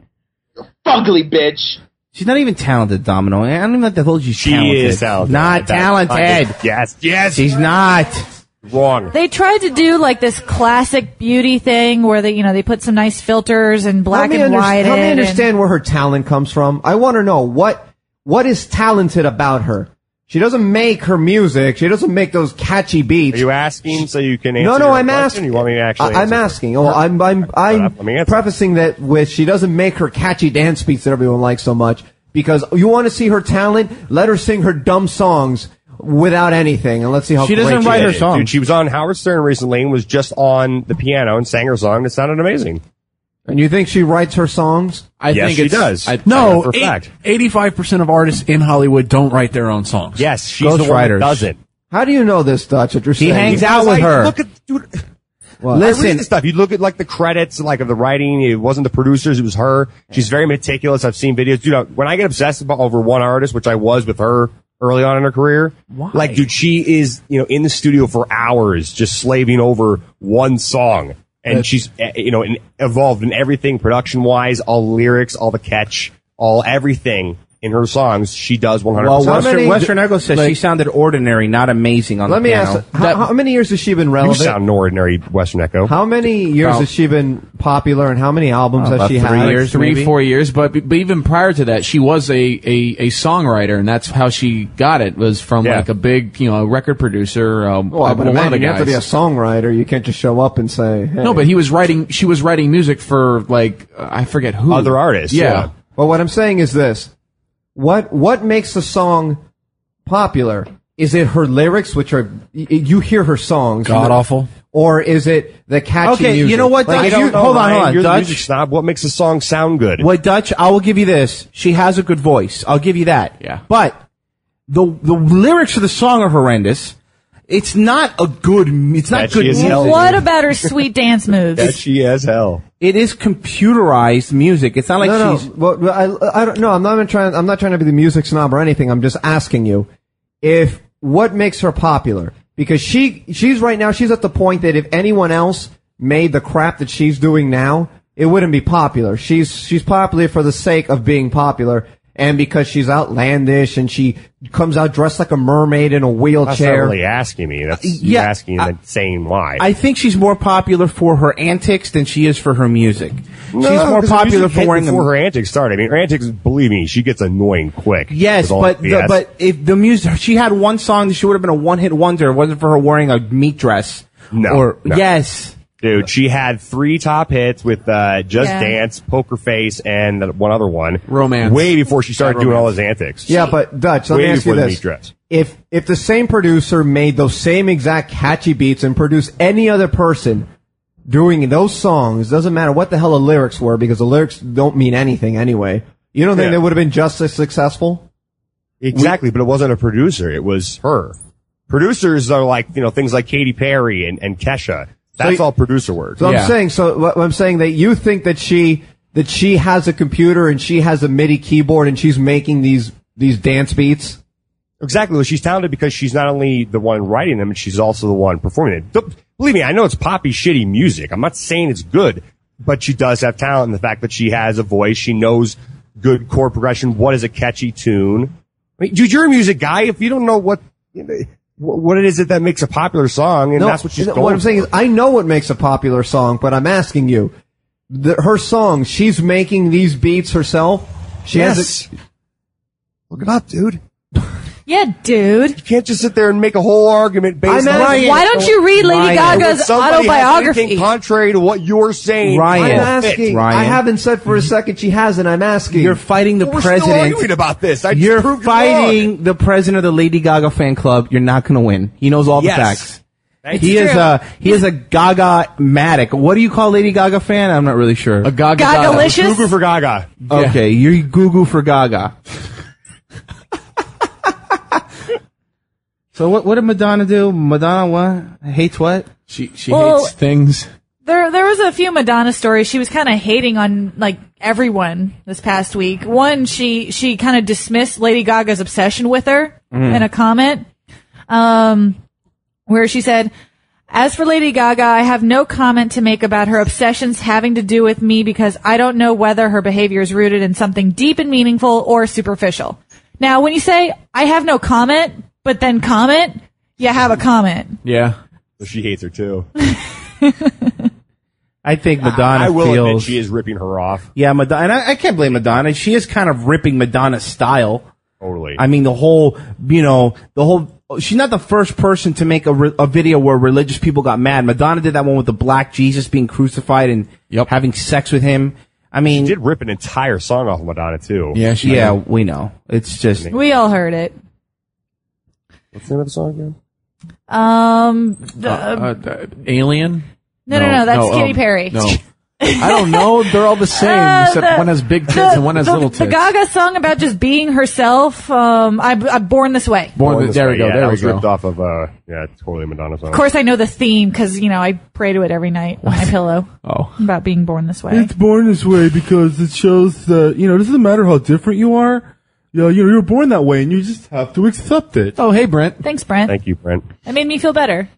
Ugly bitch. She's not even talented, Domino. I don't even have to hold you. She talented. is talented. Not That- talented. Yes, yes. She's not. Wrong. They tried to do like this classic beauty thing where they, you know, they put some nice filters and black help me and under- white. Help me in understand and- where her talent comes from. I want to know what what is talented about her. She doesn't make her music. She doesn't make those catchy beats. Are you asking so you can answer No, no, your I'm question? asking. You want me to actually I- I'm answer? asking. Oh, I'm I'm I'm Let me answer. prefacing that with she doesn't make her catchy dance beats that everyone likes so much because you want to see her talent. Let her sing her dumb songs without anything, and let's see how She great doesn't she write is. her songs. Dude, she was on Howard Stern recently and was just on the piano and sang her song and it sounded amazing. And you think she writes her songs? I Yes, think she it's, does. I, I no, know for a fact. eighty-five percent of artists in Hollywood don't write their own songs. Yes, she's the one that Ghostwriters. does it. How do you know this, Dutch? That you're He saying? hangs out with I her. Look at, dude, What? I Listen. read the stuff. You look at like the credits, like of the writing. It wasn't the producers; it was her. She's very meticulous. I've seen videos. Dude, when I get obsessed about over one artist, which I was with her early on in her career, Why? like, dude, she is you know in the studio for hours just slaving over one song, and she's eh, you know in, involved in everything production wise, all lyrics, all the catch, all everything. In her songs, she does one hundred Well, percent. Western, many- Western Echo says like- she sounded ordinary, not amazing on Let the me piano. ask: how, how many years has she been You relevant? sound ordinary, Western Echo. How many years About- has she been popular, and how many albums Oh, has about she three had? years. Three, maybe? four years, but, but even prior to that, she was a, a, a songwriter, and that's how she got it. Was from Yeah. like a big, you know, record producer. Um, Well, I would one of imagine the you have to be a guys. songwriter. You can't just show up and say, hey. No, but he was writing. She was writing music for like uh, I forget who Other artists, yeah. Well, what I'm saying is this: what what makes a song popular? Is it her lyrics, which are y- you hear her songs, God awful. or is it the catchy Okay, music? you know what, Like, Dutch? if You- you- hold on, hold on, You're the Dutch. music snob. What makes a song sound good? What, Dutch? I will give you this. She has a good voice. I'll give you that. Yeah. But the the lyrics of the song are horrendous. It's not a good. It's not That good she is music. hell. What about her sweet dance moves? Catchy as hell. It is computerized music. It's not like no, she's. no. Well, I, I don't. No, I'm not even trying. I'm not trying to be the music snob or anything. I'm just asking you if what makes her popular, because she she's right now. She's at the point that if anyone else made the crap that she's doing now, it wouldn't be popular. She's she's popular for the sake of being popular. and because she's outlandish and she comes out dressed like a mermaid in a That's not wheelchair. really asking me. That's you yeah, asking and then saying why. I think she's more popular for her antics than she is for her music. No, she's more 'cause the popular music for hit wearing before the her antics started. I mean, her antics, believe me, she gets annoying quick. Yes, with all but that the, B S. but if the music, she had one song that she would have been a one hit wonder. If it wasn't for her wearing a meat dress. No, Or no. yes, Dude, she had three top hits with uh, Just Yeah. Dance, Poker Face, and one other one. Romance. Way before she started Yeah, doing all romance. his antics. Yeah, but Dutch, let Way me ask you before the this. meat dress. If if the same producer made those same exact catchy beats and produced any other person doing those songs, doesn't matter what the hell the lyrics were, because the lyrics don't mean anything anyway. You don't think Yeah. they would have been just as successful? Exactly, but it wasn't a producer. It was her. Producers are like, you know, things like Katy Perry and, and Kesha. That's So- all producer work. So I'm saying, so what I'm saying that you think that she that she has a computer and she has a MIDI keyboard and she's making these these dance beats. Exactly. Well, she's talented because she's not only the one writing them, she's also the one performing it. Don't- Believe me, I know it's poppy, shitty music. I'm not saying it's good, but she does have talent in the fact that she has a voice. She knows good chord progression. What is a catchy tune? I mean, dude, you're a music guy. If you don't know what you know, what it is that makes a popular song, and No, that's what she's no, going what I'm saying for. is, I know what makes a popular song, but I'm asking you, the, her song, she's making these beats herself. She Yes. has. Look it up, dude. Yeah, dude. You can't just sit there and make a whole argument based I'm on. asking- Why don't you read Lady Ryan, Gaga's when somebody has autobiography? anything contrary to what you're saying, Ryan. I'm I don't fit. asking. Ryan. I haven't said for a second she hasn't. I'm asking. you're fighting the We're still president. arguing about this. I just You're proved fighting the president of the Lady Gaga fan club. You're not going to win. He knows all Yes. the facts. Thank He you. is a he is a Gaga matic. What do you call Lady Gaga fan? I'm not really sure. A Gaga. Gagalicious? Google for Gaga. Okay, you're Google for Gaga. So what what did Madonna do? Madonna what? Hates what? She she Well- hates things. There, there was a few Madonna stories. She was kind of hating on like everyone this past week. One, she she kind of dismissed Lady Gaga's obsession with her in a comment, um, where she said, "As for Lady Gaga, I have no comment to make about her obsessions having to do with me because I don't know whether her behavior is rooted in something deep and meaningful or superficial." Now, when you say I have no comment, but then comment, you have a comment. Yeah. So she hates her too. I think Madonna I will feels admit she is ripping her off. yeah, Madonna. And I, I can't blame Madonna. She is kind of ripping Madonna's style. Totally. I mean, the whole, you know, the whole. She's not the first person to make a, re- a video where religious people got mad. Madonna did that one with the black Jesus being crucified and having sex with him. I mean, she did rip an entire song off of Madonna too. Yeah, she yeah, did. we know. It's just We all heard it. What's the name of the song again? Um, the, Uh, uh, Alien? no, no, no, that's Katy um, Perry. No. I don't know. They're all the same, Uh, except the- one has big tits the, and one has the, little the tits. Gaga song about just being herself. Um, I, I'm born this way. Born Born the- This there Way. we go. Yeah, there that we was go. ripped off of uh, yeah, totally Madonna song. Of course, I know the theme because you know I pray to it every night on my pillow. Oh, about being born this way. It's born this way because it shows that, you know, it doesn't matter how different you are. You know, you're born that way and you just have to accept it. Oh, hey, Brent. Thanks, Brent. Thank you, Brent. That made me feel better.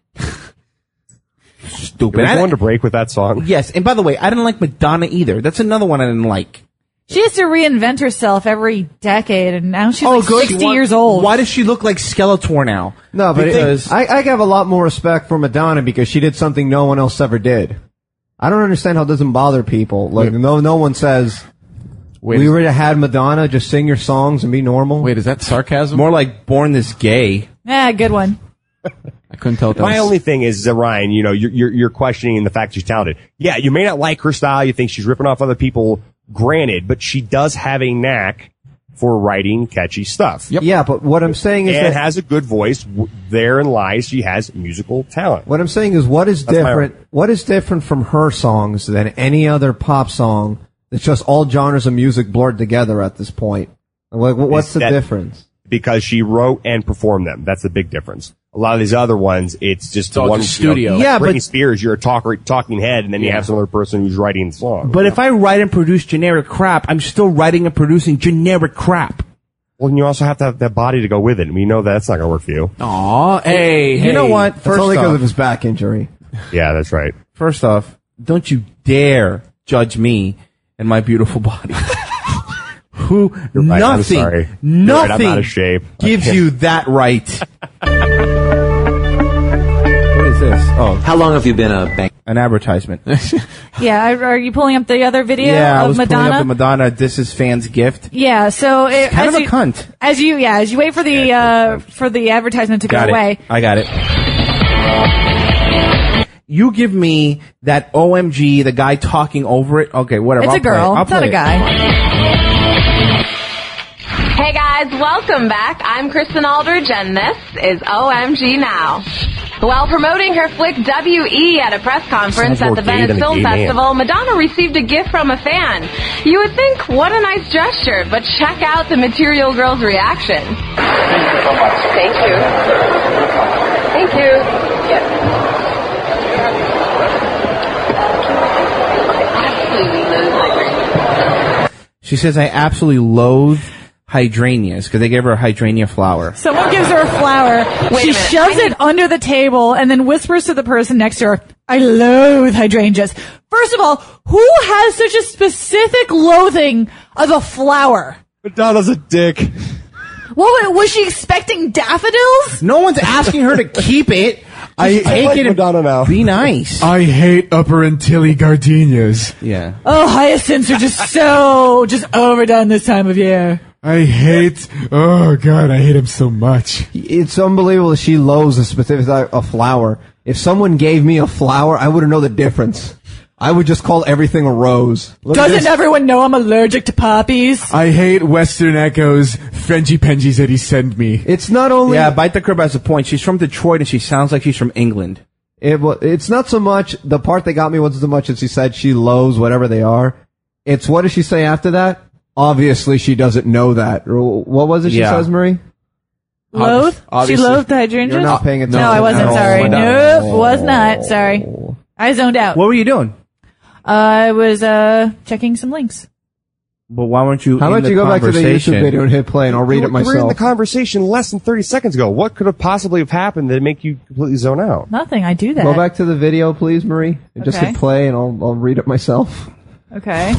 stupid. We're I- going to break with that song. yes, and by the way, I didn't like Madonna either. That's another one I didn't like. She has to reinvent herself every decade, and now she's Oh, like good. sixty Why- years old. Why does she look like Skeletor now? No, but Because- it, I, I have a lot more respect for Madonna because she did something no one else ever did. I don't understand how it doesn't bother people. Like, no, no one says, Wait, we is- already had Madonna, just sing your songs and be normal. Wait, is that sarcasm? More like Born This Gay. Yeah, good one. I couldn't tell. What that My was. only thing is, uh, Ryan, you know, you're, you're, you're questioning the fact she's talented. Yeah, you may not like her style. You think she's ripping off other people, granted, but she does have a knack for writing catchy stuff. Yep. Yeah, but what I'm saying is And that has a good voice. W- Therein lies she has musical talent. what I'm saying is what is That's my different. What is different from her songs than any other pop song? It's just all genres of music blurred together at this point. Like, what's Is the that- difference? Because she wrote and performed them. That's the big difference. A lot of these other ones, it's just the all one just you know, studio. like Yeah, Britney but- Spears, you're a talker, talking head, and then you Yeah. have some other person who's writing the song. But if I write and produce generic crap, I'm still writing and producing generic crap. well, then you also have to have that body to go with it. And we know that's not going to work for you. Aw, hey, You know hey. what? That's First only because off, of his back injury. Yeah, that's right. first off, don't you dare judge me and my beautiful body. Poo. You're right, I'm nothing, sorry. You're nothing right, I'm out of shape. gives Okay. you that right. What is this? Oh, How long have you been a bank? an advertisement. Yeah, are are you pulling up the other video yeah, I of was Madonna? pulling up the Madonna. This is fans' gift. Yeah, so it, Kind as of a you, cunt. As you, yeah, as you wait for the uh, for the advertisement to Got go it. away. I got it. You give me that O M G, the guy talking over it. Okay, whatever. It's I'll a girl. play it. I'll It's not play a it. guy. Hey guys, welcome back. I'm Kristen Aldridge, and this is O M G Now. While promoting her flick W E at a press conference Sounds more at the gay than Venice a Film gay man. Festival, Madonna received a gift from a fan. You would think, what a nice gesture, but check out the Material Girl's reaction. Thank you so much. Thank you. Thank you. Yes. Absolutely loathe hydrangeas. She says, I absolutely loathe hydrangeas because they gave her a hydrangea flower. Someone gives her a flower. Wait she a minute. shoves it under the table and then whispers to the person next to her, I loathe hydrangeas. First of all, who has such a specific loathing of a flower? Madonna's a dick. What was she expecting? Daffodils? No one's asking her to keep it. I, Just take like it and Madonna now. be nice. I hate upper Antilles gardenias. Yeah. Oh, hyacinths are just so just overdone this time of year. I hate, oh god, I hate him so much. It's unbelievable. She loathes a specific type of flower. If someone gave me a flower, I wouldn't know the difference. I would just call everything a rose. Look at Doesn't this. everyone know I'm allergic to poppies? I hate Western Echo's Frenchy Penjies that he sent me. It's not only Yeah, Bite the Curb has a point. She's from Detroit and she sounds like she's from England. It, wa- it's not so much, the part that got me wasn't so much as she said she loathes whatever they are. It's what does she say after that? Obviously she doesn't know that. Or what was it she Yeah. says, Marie? Loathe? She Obviously. loathed the hydrangeas? You're not paying attention No, I at wasn't. all. Sorry. No. Nope, was not. Sorry. I zoned out. What were you doing? I was uh checking some links. But why weren't you How in about the you go back to the conversation? YouTube video and hit play and I'll read You it were- You were in myself. the conversation less than thirty seconds ago. What could have possibly have happened that make you completely zone out? Nothing. I do that. Go back to the video, please, Marie. And just Okay. hit play and I'll, I'll read it myself. Okay.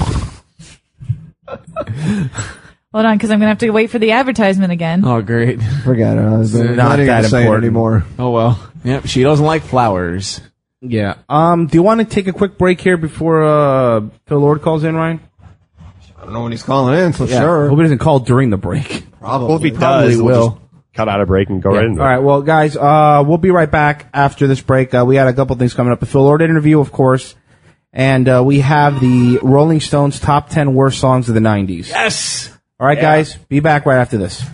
Hold on, because I'm gonna have to wait for the advertisement again. Oh, great. Forget it. I was Not not even that gonna say it important. anymore. Oh, well. Yep, she doesn't like flowers. Yeah. Um, do you want to take a quick break here before uh, Phil Lord calls in, Ryan? I don't know when he's calling in, so Yeah. sure. Hope he doesn't call during the break. Probably. Well, if he Probably does, we'll will. just cut out a break and go right into All it. right. Well, guys, uh, we'll be right back after this break. Uh, we had a couple things coming up. The Phil Lord interview, of course. And uh, we have the Rolling Stones top ten worst songs of the nineties. Yes! All right, guys. Be back right after this.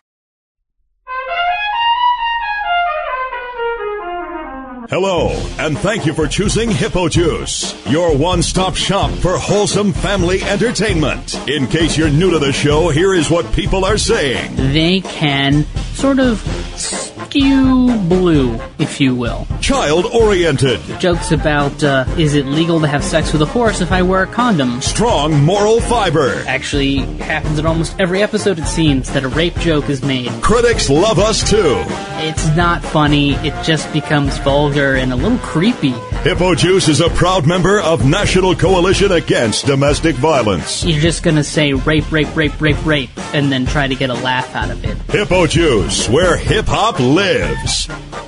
Hello, and thank you for choosing Hippo Juice, your one-stop shop for wholesome family entertainment. In case you're new to the show, here is what people are saying. They can sort of skew blue, if you will. Child-oriented. Jokes about, uh, is it legal to have sex with a horse if I wear a condom? Strong moral fiber. Actually, happens in almost every episode, it seems, that a rape joke is made. Critics love us too. It's not funny, it just becomes vulgar and a little creepy. Hippo Juice is a proud member of National Coalition Against Domestic Violence. You're just gonna say rape, rape, rape, rape, rape, and then try to get a laugh out of it. Hippo Juice, where hip-hop lives.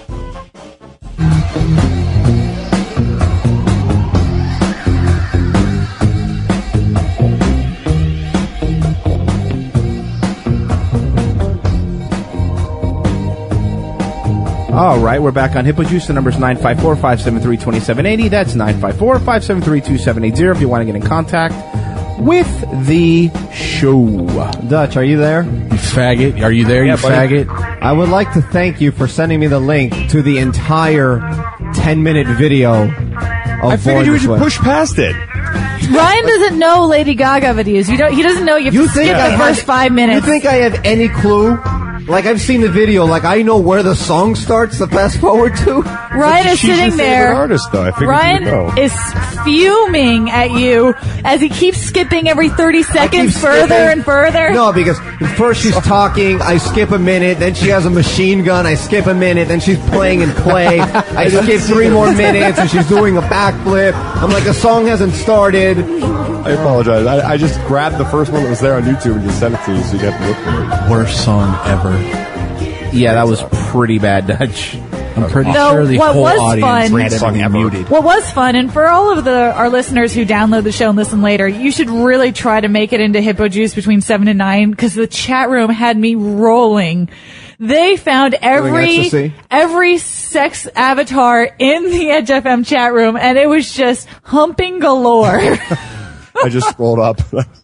All right, we're back on Hippo Juice. The number's nine five four, five seven three, two seven eight zero. That's nine five four, five seven three, two seven eight zero if you want to get in contact with the show. Dutch, are you there? You faggot. Are you there, Yeah, you buddy. faggot? I would like to thank you for sending me the link to the entire ten-minute video of I figured you would Voyager push past it. Ryan doesn't know Lady Gaga videos. You don't. He doesn't know you have You to think skip I the have- first five minutes. You think I have any clue? Like, I've seen the video. Like, I know where the song starts to fast forward to. Ryan is She's your sitting there. favorite artist, though. I figured Ryan you would know. is fuming at you as he keeps skipping every thirty seconds further skipping. and further. No, because first she's talking, I skip a minute, then she has a machine gun, I skip a minute, then she's playing in clay, I skip three more minutes, and she's doing a backflip. I'm like, the song hasn't started. I apologize. I, I just grabbed the first one that was there on YouTube and just sent it to you so you get to look for it. Worst song ever. Yeah, that was pretty bad, Dutch. I'm pretty No, sure the what whole was audience fun- had everything muted. What was fun, and for all of the our listeners who download the show and listen later, you should really try to make it into Hippo Juice between seven and nine because the chat room had me rolling. They found every ecstasy? every sex avatar in the Edge F M chat room, and it was just humping galore. I just scrolled up.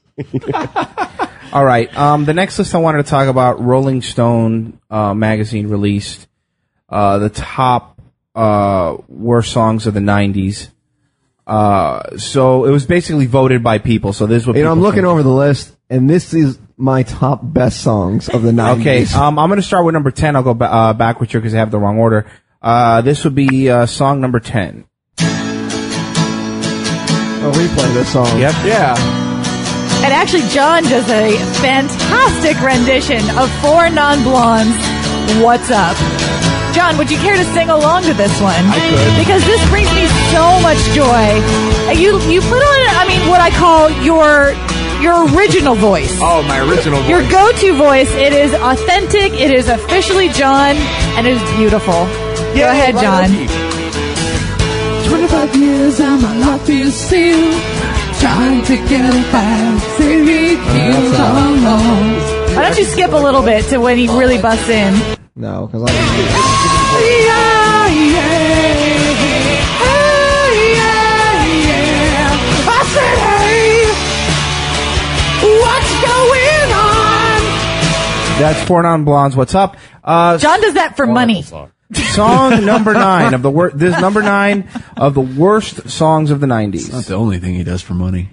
All right. Um, the next list I wanted to talk about, Rolling Stone uh, magazine released uh, the top uh, worst songs of the nineties. Uh, so it was basically voted by people. So this is what You know, I'm people looking think. over the list, and this is my top best songs of the nineties. Okay, um, I'm going to start with number ten. I'll go ba- uh, back with you because I have the wrong order. Uh, this would be uh, song number ten. Oh, replay this song. Yep. Yeah. And actually, John does a fantastic rendition of Four Non-Blondes, What's Up? John, would you care to sing along to this one? I could. Because this brings me so much joy. Uh, You you put on, I mean, what I call your your original voice. Oh, my original voice. Your go-to voice. It is authentic. It is officially John, and it is beautiful. Go ahead, John. twenty-five years I'm a lot to steal. Trying to get it back. Say me feels alone. Why don't you skip a little bit to when he really busts in? No, because I. Yeah, yeah. Hey, yeah, yeah. I said, hey, what's going on? That's Four Non-Blondes, What's Up? Uh, John does that for money. Song number nine of the wor- this is number nine of the worst songs of the nineties. Not the only thing he does for money.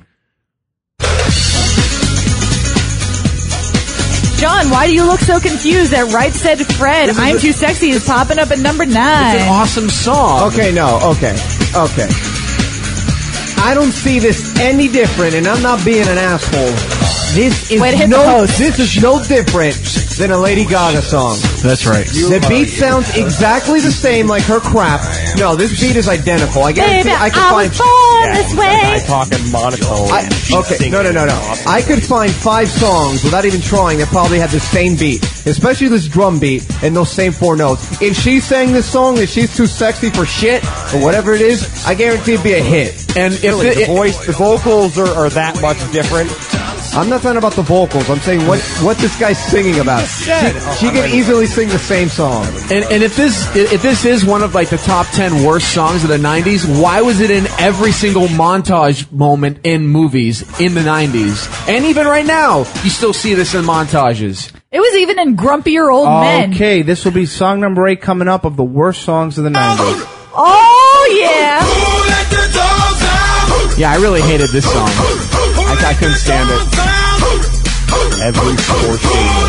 John, why do you look so confused that Right Said Fred, I'm Too Sexy is popping up at number nine? It's an awesome song. Okay, no, okay, okay. I don't see this any different, and I'm not being an asshole. This is Way to hit the no, post. this is no different than a Lady Gaga song. That's right. The beat sounds exactly the same like her crap. No, this beat is identical. I guarantee Baby, I can I find. was born this Guy way. talking monotone. I, and she's okay, singing no, no, no, no. awesome. I could find five songs without even trying that probably had the same beat, especially this drum beat and those same four notes. If she sang this song that she's too sexy for shit or whatever it is, I guarantee it'd be a hit. And if Really, the, it- voice, the vocals are, are that much different. I'm not talking about the vocals. I'm saying what what this guy's singing about. She, she can easily sing the same song. And, and if this if this is one of like the top ten worst songs of the nineties, why was it in every single montage moment in movies in the nineties? And even right now, you still see this in montages. It was even in Grumpier Old Men. Okay, this will be song number eight coming up of the worst songs of the nineties. Oh, yeah. Yeah, I really hated this song. I, I couldn't stand it. Every sports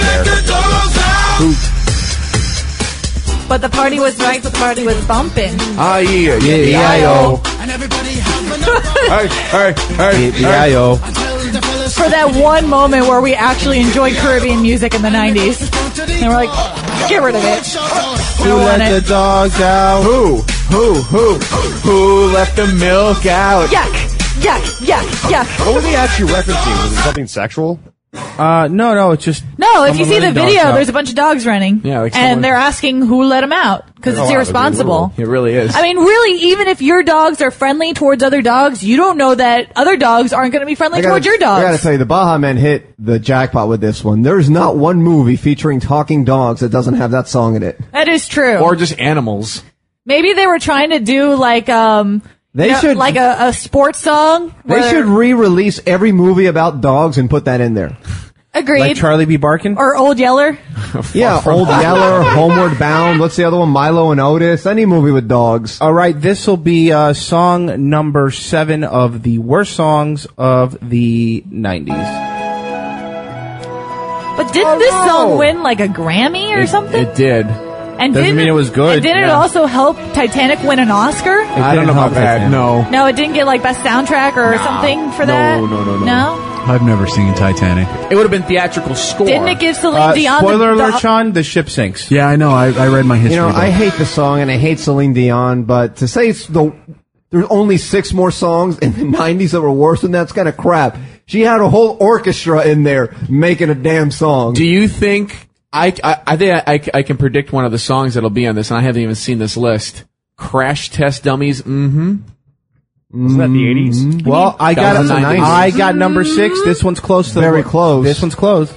game in there. But the party was right, the party was bumping. Ah, yeah, Yeah, yeah, yo. Hey, hey, hey, Yeah, yo. For that one moment where we actually enjoyed Caribbean music in the nineties. And we're like, get rid of it. We Who don't want let the it. dogs out? Who? Who? Who? Who left the milk out? Yuck, yuck, yuck, yuck. What was he actually referencing? Was it something sexual? Uh, no, no, it's just. No, if you someone see the letting dogs video, out. there's a bunch of dogs running. Yeah, like someone- and they're asking who let them out because Oh, it's wow, irresponsible. It really is. I mean, really, even if your dogs are friendly towards other dogs, you don't know that other dogs aren't going to be friendly I gotta, towards your I gotta dogs. tell you, the Baja Men hit the jackpot with this one. There's not one movie featuring talking dogs that doesn't have that song in it. That is true. or just animals. Maybe they were trying to do like um, They you know, should- like a, a sports song. They where- should re-release every movie about dogs and put that in there. agreed. Like Charlie B. Barkin? Or Old Yeller. Yeah, Old Yeller, Homeward Bound. What's the other one? Milo and Otis. Any movie with dogs. All right, this will be uh, song number seven of the worst songs of the nineties. But But didn't this song win like a Grammy or It- something? It did. And Doesn't didn't- mean it was good. And didn't it Yeah. also help Titanic win an Oscar? I don't know about that. No. No, it didn't get like best soundtrack or something for that. No, no, no, no. No? I've never seen Titanic. It would have been theatrical score. Didn't it give Celine Uh, Dion spoiler the, alert, the, Sean. The ship sinks. Yeah, I know. I, I read my history. You know, book. I hate the song and I hate Celine Dion, but to say it's the there's only six more songs in the nineties that were worse than that's kind of crap. She had a whole orchestra in there making a damn song. Do you think I? I, I think I, I, I can predict one of the songs that'll be on this, and I haven't even seen this list. Crash Test Dummies. Mm-hmm. Wasn't that the eighties? Well, I That got was the nineties. I got number six. This one's close to Very the, close. This one's close.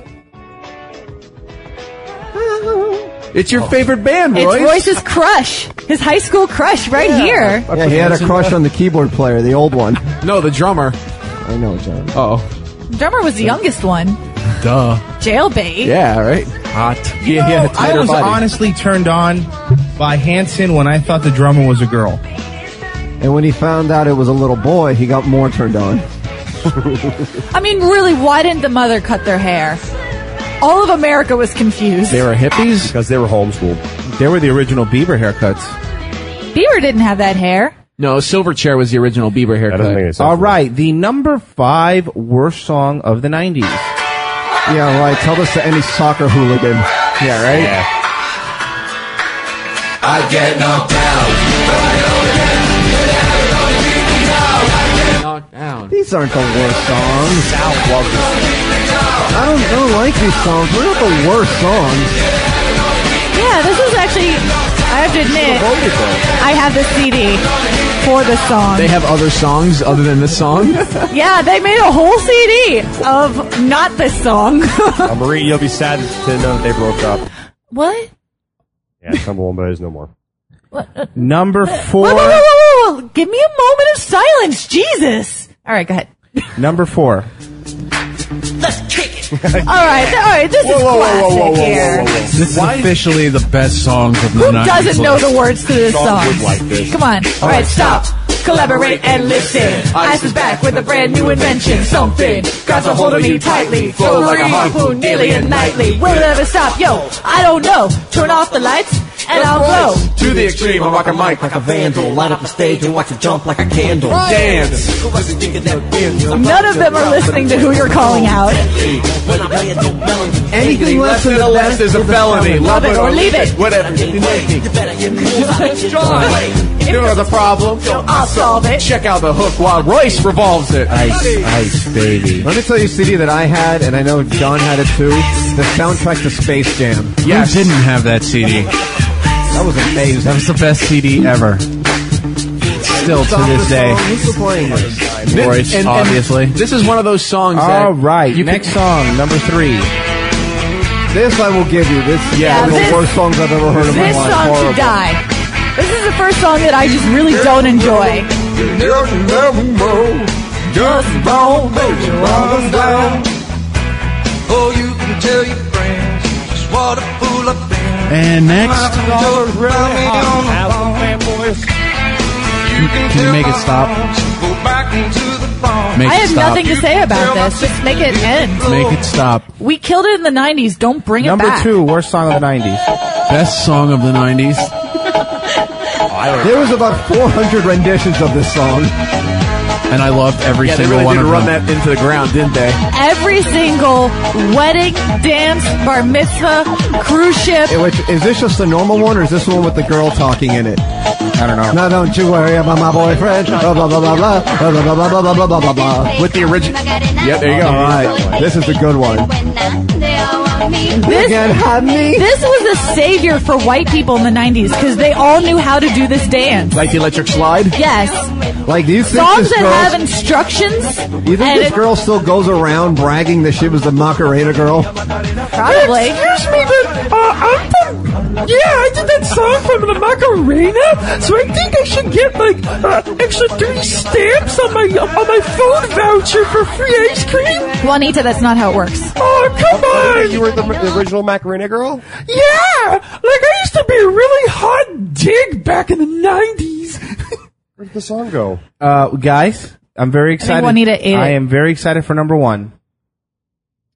It's your favorite band, It's Royce. Royce's crush. His high school crush right here. Yeah, he had a crush on the keyboard player, the old one. No, the drummer. I know, John. Oh, Drummer was the youngest one. Duh. Jailbait. yeah, right. Hot. Yeah, yeah. I tighter was body. honestly turned on by Hanson when I thought the drummer was a girl. And when he found out it was a little boy, he got more turned on. I mean, really, why didn't the mother cut their hair? All of America was confused. They were hippies because they were homeschooled. They were the original Bieber haircuts. Bieber didn't have that hair. No, Silverchair was the original Bieber doesn't make any haircut. sense. All right, the number five worst song of the nineties. Yeah, right. Tell this to any soccer hooligan. Yeah, right. Yeah. I get knocked down. Knocked down. These aren't the worst songs. Sal loves it. I don't, I don't like these songs. They're not the worst songs. Yeah, this is actually, I have to admit, I have the C D for the song. They have other songs other than this song. Yeah, they made a whole C D of not this song. Uh, Marie, you'll be sad to know that they broke up. What? Yeah, number one, but there's no more. Number four. Whoa, whoa, whoa, whoa, whoa. Give me a moment of silence, Jesus. All right, go ahead. Number four. Let's kick it. all right, all right, this is classic here. This is officially the best songs of the Who nineties. doesn't know the words to this Sean song? would like this. Come on. All right, stop. Collaborate and listen. Ice is back with a brand new invention. Something grabs a hold of me tightly. Flow like a harpoon nearly and nightly. Will it ever stop? Yo, I don't know. Turn off the lights and I'll glow. To the extreme, I rock a mic like a vandal. Light up the stage and watch it jump like a candle. Dance. None of them are listening to who you're calling out. Anything less than the left is a felony. Love it or leave it. Whatever. You know the problem. I'll solve it. Check out the hook while Royce revolves it. Ice, ice, baby. Let me tell you a C D that I had, and I know John had it too. The soundtrack to Space Jam. Yes. Who didn't have that C D? That was amazing. That was the best C D ever. Still to this day. Who's playing this? Royce, And- and obviously. This is one of those songs that. All right, You next can, song, number three. This I will give you. This is Yeah, one of this- the worst songs I've ever heard in my This life. song Horrible. should die. This is the first song that I just really don't enjoy. Just don't make you run us down. Oh, you can tell your friends just what a fool I've been. And next, can you make it stop? Make I it have stop. nothing to say about this. Just make it end. Make it stop. We killed it in the nineties. Don't bring Number it back. two, worst song of the nineties. Best song of the nineties. There was about four hundred renditions of this song. And I loved every yeah, they single really one did of run them. that into the ground, didn't they? Every single wedding, dance, bar mitzvah, cruise ship. Eh, which, is this just a normal one, or is this the one with the girl talking in it? I don't know. No, don't you worry about my boyfriend. Blah, blah, blah, blah, blah, blah, blah, blah, blah, blah, blah, blah, blah. With the original. Yep, there you go. All right, this is a good one. This, can't have me. this was the savior for white people in the nineties because they all knew how to do this dance. Like the electric slide? Yes. Like, do you think Songs this that girl, have instructions. you think and this it- girl still goes around bragging that she was the Macarena girl? Probably. Excuse me, but uh, I'm from. Yeah, I did that song from the Macarena, so I think I should get like uh, extra three stamps on my on my phone voucher for free ice cream. Juanita, that's not how it works. Oh, come on! You were the, the original Macarena girl? Yeah, like I used to be a really hot dig back in the nineties. Where did the song go? Uh, guys, I'm very excited. Juanita ate I it. am very excited for number one.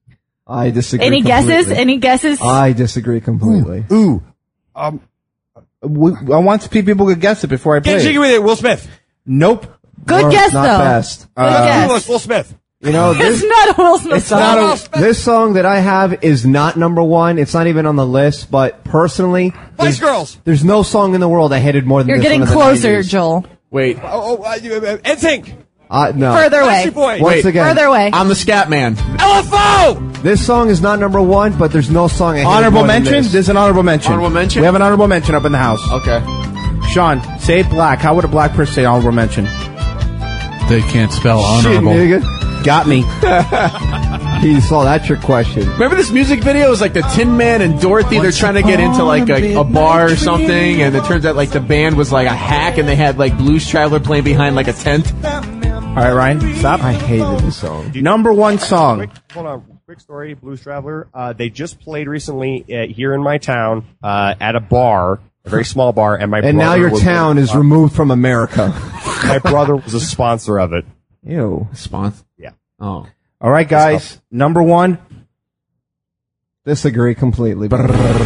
I disagree. Any completely. guesses? Any guesses? I disagree completely. Ooh. Um, we, I want to see people could guess it before I play Get jiggy it. with it, Will Smith. Nope. Good Or guess, not though. best. Good Uh, guess. Will Smith. You know, It's this, not a Will Smith it's song. not a, this song that I have is not number one. It's not even on the list. But personally, Spice there's, Girls. there's no song in the world I hated more than You're this getting one in the closer, nineties. Joel. Wait. Oh, oh uh, you- uh, N Sync. Uh, no. Further away. Backstreet Boys. Once Wait. again, Further away. I'm the scat man. L F O. this song is not number one, but there's no song I hated Honorable more than mention? this. There's an honorable mention. Honorable mention? We have an honorable mention up in the house. Okay. Sean, say it black. How would a black person say honorable mention? They can't spell Shit, honorable. nigga. Got me. He saw that your question. Remember this music video? It was like the Tin Man and Dorothy. They're trying to get into like a, a bar or something, and it turns out like the band was like a hack, and they had like Blues Traveler playing behind like a tent. All right, Ryan, stop. I hated this song. Number one song. Quick, hold on. Quick story, Blues Traveler. Uh, they just played recently uh, here in my town uh, at a bar, a very small bar, and my And now brother your was town a, is removed from America. My brother was a sponsor of it. Ew. Sponsor. Yeah. Oh. All right, guys. Number one. Disagree completely. Hiya,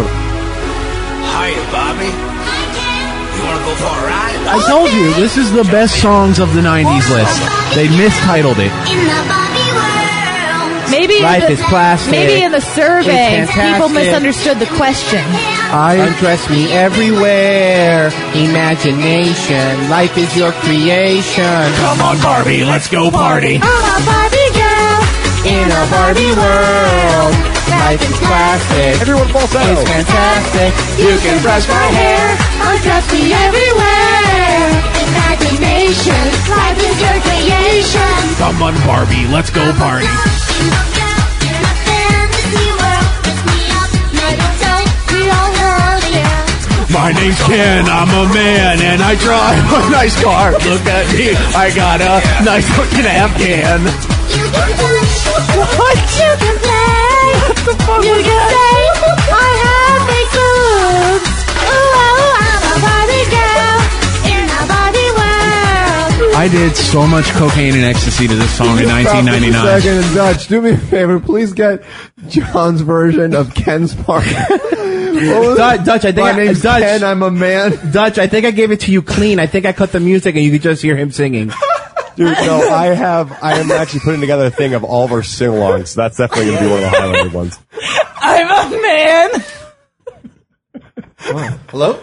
Bobby. You want to go for a ride? I told you, this is the best songs of the nineties list. They mistitled it. Maybe in Life the, is plastic. Maybe in the survey, It's people fantastic. misunderstood the question. I undress me everywhere. Imagination. Life is your creation. Come on, Barbie, let's go party. I'm a Barbie girl In a Barbie world. Life is plastic. Everyone falsetto. It's fantastic. You can brush my hair, undress me everywhere. Imagination, life is your creation. Come on, Barbie, let's go party. My name's Ken, I'm a man, and I drive a nice car. Look at me, I got a nice looking Afghan. What? You can play. What the fuck you can say, I have big boobs. Ooh, oh, I'm a Barbie girl in a Barbie world. I did so much cocaine and ecstasy to this song in nineteen ninety-nine. Second in Dutch. Do me a favor. Please get John's version of Ken's part. Dutch, Dutch, I think My I, name's Dutch, Ken. I'm a man. Dutch, I think I gave it to you clean. I think I cut the music and you could just hear him singing. Dude, no, I have, I am actually putting together a thing of all of our sing-alongs, so that's definitely going to be one of the highlighted ones. I'm a man. Hello?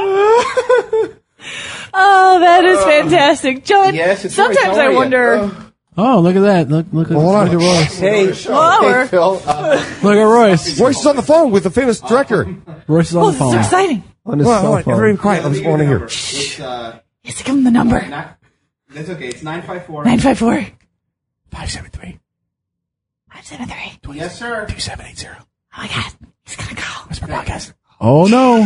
Oh, that is fantastic, John. Yes, it's sometimes Royce. How I are you? wonder. Oh, look at that. Look, look at, Hold on. look at Royce. Hey, Flower. hey, Phil. Uh, Look at Royce. Royce is on the phone with the famous director. Royce is Oh, on the this is so phone. exciting. On his Hold on, cell hold on. phone. Everybody quiet. I just want to hear. it's, uh, Yes, give him the number. not, that's okay. It's nine five four. Nine five four five seven three, five seven three. Yes, sir. two seven eight zero. Oh my God, he's gonna call. Whisper Podcast. Oh, no.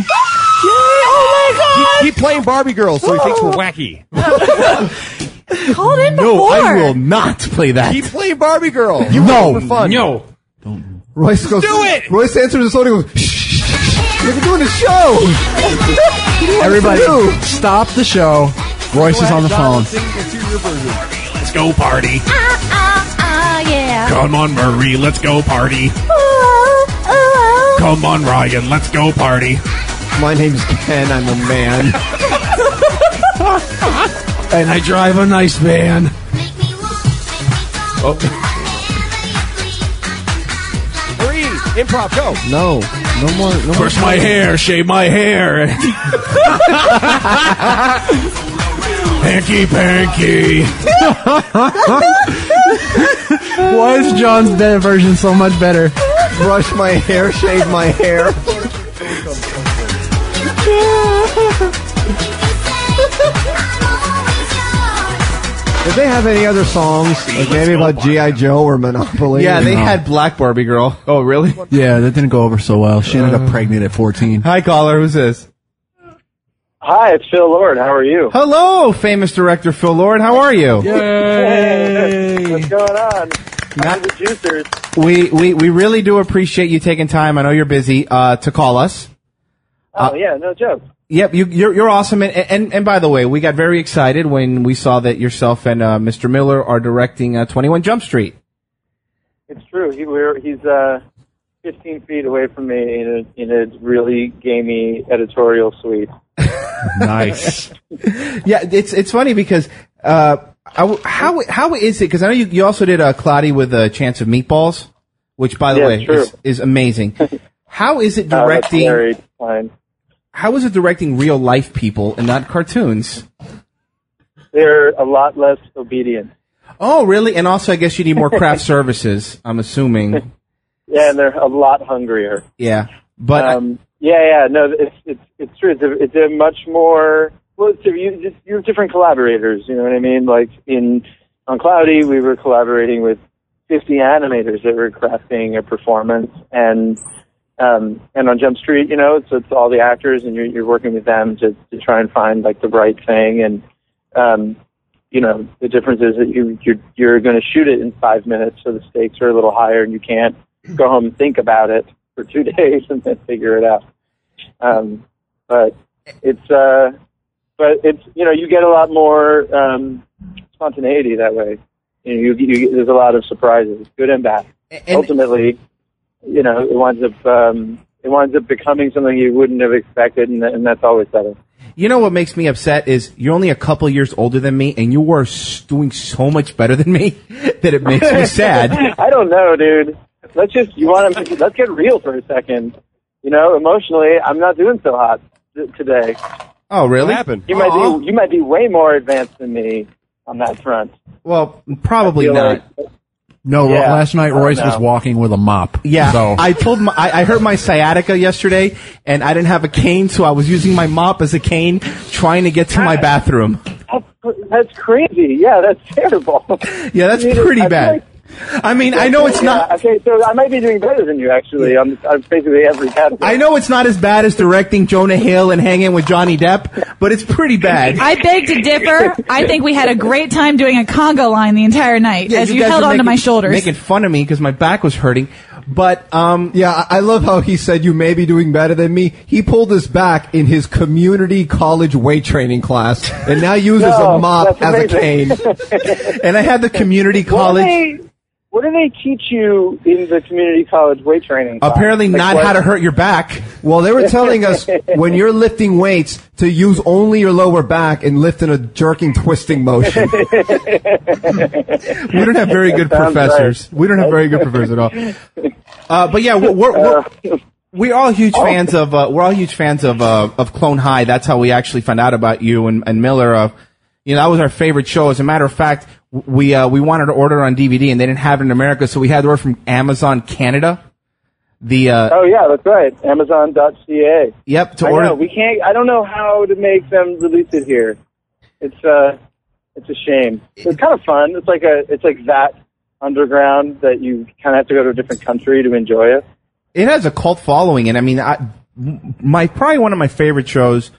Oh Keep, keep playing Barbie Girls so he thinks we're wacky. my God! Called in before. No, I will not play that. Keep playing Barbie Girl. You no, for fun. no. Royce goes. Do it! Royce answers his phone and goes, shh, shh, shh. You're doing the show. Everybody, do? stop the show. Royce is on the phone. Let's go party. Ah, ah, ah, yeah. Come on, Murray, let's go party. Ooh, ooh, ooh. Come on, Ryan, let's go party. My name's Ken. I'm a man. And I drive a nice van. Oh. Three, improv, go. No, no more. No Brush more my hair, shave my hair. Hanky panky. Why is John's dead version so much better? Brush my hair, shave my hair. Did they have any other songs? Like maybe about G I. Joe or Monopoly? Yeah, they No. had Black Barbie Girl. Oh, really? Yeah, that didn't go over so well. She ended up pregnant at fourteen. Hi, caller. Who's this? Hi, it's Phil Lord. How are you? Hello, famous director Phil Lord. How are you? Yay! What's going on? Not- the juicers. We, we we really do appreciate you taking time. I know you're busy uh, to call us. Oh, yeah, no joke. Yep, you, you're you're awesome. And, and and by the way, we got very excited when we saw that yourself and uh, Mister Miller are directing uh, twenty-one Jump Street. It's true. He we're he's uh fifteen feet away from me in a in a really gamey editorial suite. Nice. Yeah, it's it's funny because uh, I, how how is it? Because I know you, you also did uh, Cloudy with a Chance of Meatballs, which by the Yeah, way true. is, is amazing. How is it Uh, that's directing? very fine. How is it directing real life people and not cartoons? They're a lot less obedient. Oh, really? And also, I guess you need more craft services. I'm assuming. Yeah, and they're a lot hungrier. Yeah, but um, yeah, yeah, no, it's it's it's true. It's a, it's a much more well. It's a, you just you have different collaborators. You know what I mean? Like in on Cloudy, we were collaborating with fifty animators that were crafting a performance, and um, and on Jump Street, you know, it's it's all the actors, and you're you're working with them to to try and find like the right thing, and um, you know, the difference is that you you're you're going to shoot it in five minutes, so the stakes are a little higher, and you can't go home and think about it for two days and then figure it out. Um, but it's, uh, but it's, you know, you get a lot more, um, spontaneity that way. You know, you, you, there's a lot of surprises, good and bad. And ultimately, you know, it winds up, um, it winds up becoming something you wouldn't have expected, and, and that's always better. You know what makes me upset is you're only a couple years older than me, and you were s- doing so much better than me that it makes me sad. I don't know, dude. Let's just, you want to, let's get real for a second. You know, emotionally, I'm not doing so hot th- today. Oh, really? What happened? You might be, you might be way more advanced than me on that front. Well, probably I feel not. like- No, Yeah, last night I don't Royce was know. walking with a mop. Yeah, So. I told my, I, I hurt my sciatica yesterday, and I didn't have a cane, so I was using my mop as a cane, trying to get to my bathroom. That's, that's crazy. Yeah, that's terrible. Yeah, that's I mean, pretty I feel bad. like- I mean, I know it's Yeah, not. Okay, so I might be doing better than you, actually, on, on basically every category. I know it's not as bad as directing Jonah Hill and hanging with Johnny Depp, but it's pretty bad. I beg to differ. I think we had a great time doing a conga line the entire night as you, guys held were onto making- my shoulders. making fun of me because my back was hurting. But um, yeah, I I love how he said you may be doing better than me. He pulled his back in his community college weight training class, and now uses No, a mop that's as a cane. amazing. And I had the community What do college. they- What do they teach you in the community college weight training class? Apparently, Like not what- how to hurt your back. Well, they were telling us when you're lifting weights to use only your lower back and lift in a jerking, twisting motion. We don't have very good Sounds professors. right. We don't have very good professors at all. Uh, but yeah, we're we're, we're, we're all huge fans of uh, we're all huge fans of uh, of Clone High. That's how we actually found out about you and, and Miller. Uh, you know, that was our favorite show. As a matter of fact, we uh, we wanted to order it on D V D and they didn't have it in America, so we had to order from Amazon Canada. The uh, Oh yeah, that's right. Amazon dot C A. Yep, to I order- know. We can't. I don't know how to make them release it here. It's uh, it's a shame. It's kind of fun. It's like a, it's like that underground that you kind of have to go to a different country to enjoy it. it has a cult following, and I mean, I, my probably one of my favorite shows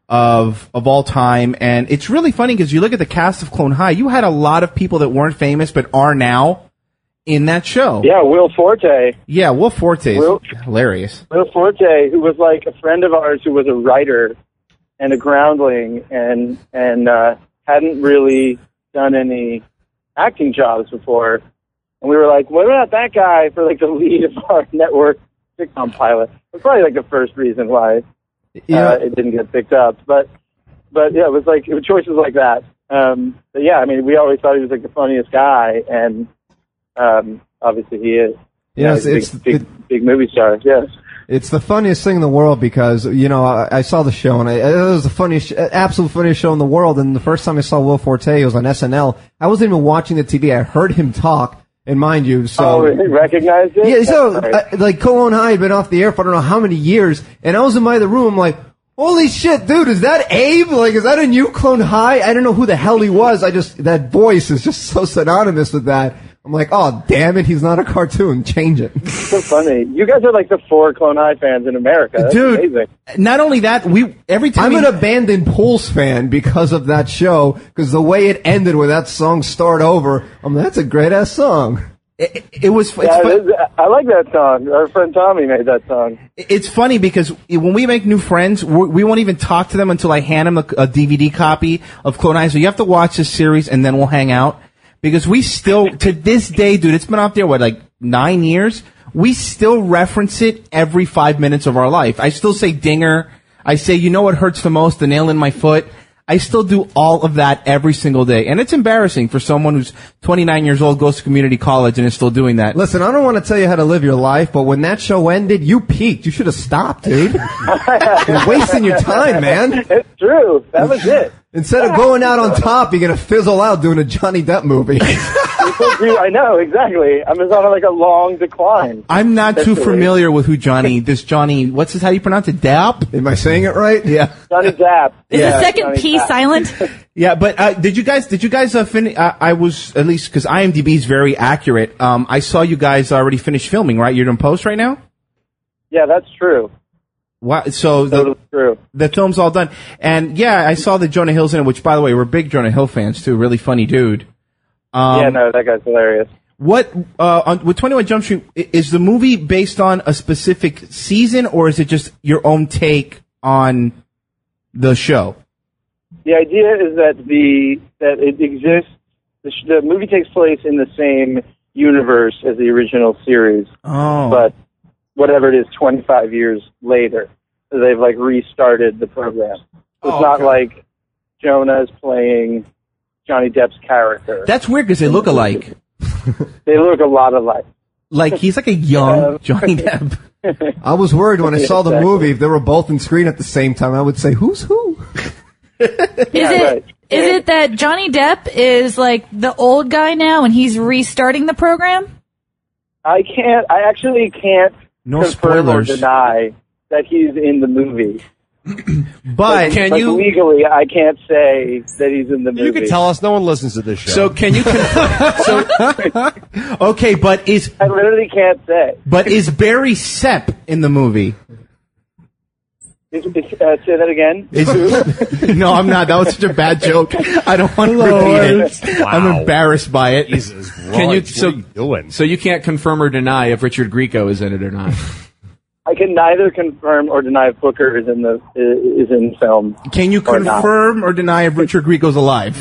of of all time. And it's really funny because you look at the cast of Clone High, you had a lot of people that weren't famous but are now in that show. Yeah, Will Forte. Yeah, Will Forte is Will- hilarious. Will Forte, who was like a friend of ours, who was a writer and a groundling, and and uh, hadn't really done any acting jobs before, and we were like, what about that guy for like the lead of our network sitcom pilot? That's probably like the first reason why Yeah. uh, it didn't get picked up. But but yeah, it was like it was choices like that. Um, but yeah, I mean, we always thought he was like the funniest guy, and um, obviously he is. Yes, he's a it's- big, big, big movie star. Yes. It's the funniest thing in the world because, you know, I, I saw the show and I, it was the funniest, absolute funniest show in the world. And the first time I saw Will Forte, it was on S N L. I wasn't even watching the T V. I heard him talk. And mind you, so. Oh, he recognized it? Yeah, so, That's right. uh, like, Cologne High had been off the air for I don't know how many years. And I was in my other room, I'm like, holy shit, dude, is that Abe? Like, is that a new Clone High? I don't know who the hell he was. I just, that voice is just so synonymous with that. I'm like, oh, damn it, he's not a cartoon. Change it. So funny. You guys are like the four Clone High fans in America. That's Dude, amazing. not only that, we every time I'm we, an abandoned Pulse fan because of that show, because the way it ended with that song Start Over, I'm like, that's a great ass song. It, it was. It's, Yeah, fu- it is- I like that song. Our friend Tommy made that song. it's funny because when we make new friends, we we won't even talk to them until I hand them a, a D V D copy of Clone High. So you have to watch this series and then we'll hang out. Because we still, to this day, dude, it's been out there, what, like nine years, we still reference it every five minutes of our life. I still say dinger. I say, you know what hurts the most? The nail in my foot. I still do all of that every single day. And it's embarrassing for someone who's twenty-nine years old, goes to community college, and is still doing that. Listen, I don't want to tell you how to live your life, but when that show ended, you peaked. You should have stopped, dude. You're wasting your time, man. It's true. That was it. Instead of going out on top, you're going to fizzle out doing a Johnny Depp movie. I know, exactly. I'm just on like a long decline. I'm not too Essentially. familiar with who Johnny, this Johnny, what's his, how do you pronounce it? Depp? Am I saying it right? Yeah. Johnny Depp. Is Yeah. the second Johnny P Depp. silent? Yeah, but uh, did you guys, did you guys uh, finish, uh, I was, at least, because IMDb is very accurate, um, I saw you guys already finished filming, right? You're in post right now? Yeah, that's true. Wow, so the, Totally true. the film's all done. And yeah, I saw that Jonah Hill's in it, which, by the way, we're big Jonah Hill fans, too. Really funny dude. Um, yeah, no, that guy's hilarious. What, uh, on, with twenty-one Jump Street, i- is the movie based on a specific season, or is it just your own take on the show? The idea is that the that it exists. The, sh- the movie takes place in the same universe as the original series, Oh. but whatever it is, twenty-five years later, so they've like restarted the program. So it's Oh, not okay. like Jonah's playing Johnny Depp's character. That's weird because they look alike. They look a lot alike. Like, he's like a young Johnny Depp. I was worried when I saw the Exactly. movie, if they were both on screen at the same time, I would say, who's who? Is it is it that Johnny Depp is like the old guy now and he's restarting the program? I can't. I actually can't No confirm spoilers. or deny that he's in the movie. But Like, like legally, I can't say that he's in the movie. You can tell us. No one listens to this show. So can you? Con- so okay, but is I literally can't say. but is Barry Sepp in the movie? Is, is, uh, say that again. Is, no, I'm not. That was such a bad joke. I don't want to repeat it. Wow. I'm embarrassed by it. Jesus, Can you? what So, are you doing? so you can't confirm or deny if Richard Grieco is in it or not. I can neither confirm or deny if Booker is in the is in film. Can you or not. confirm or deny if Richard Grieco's alive?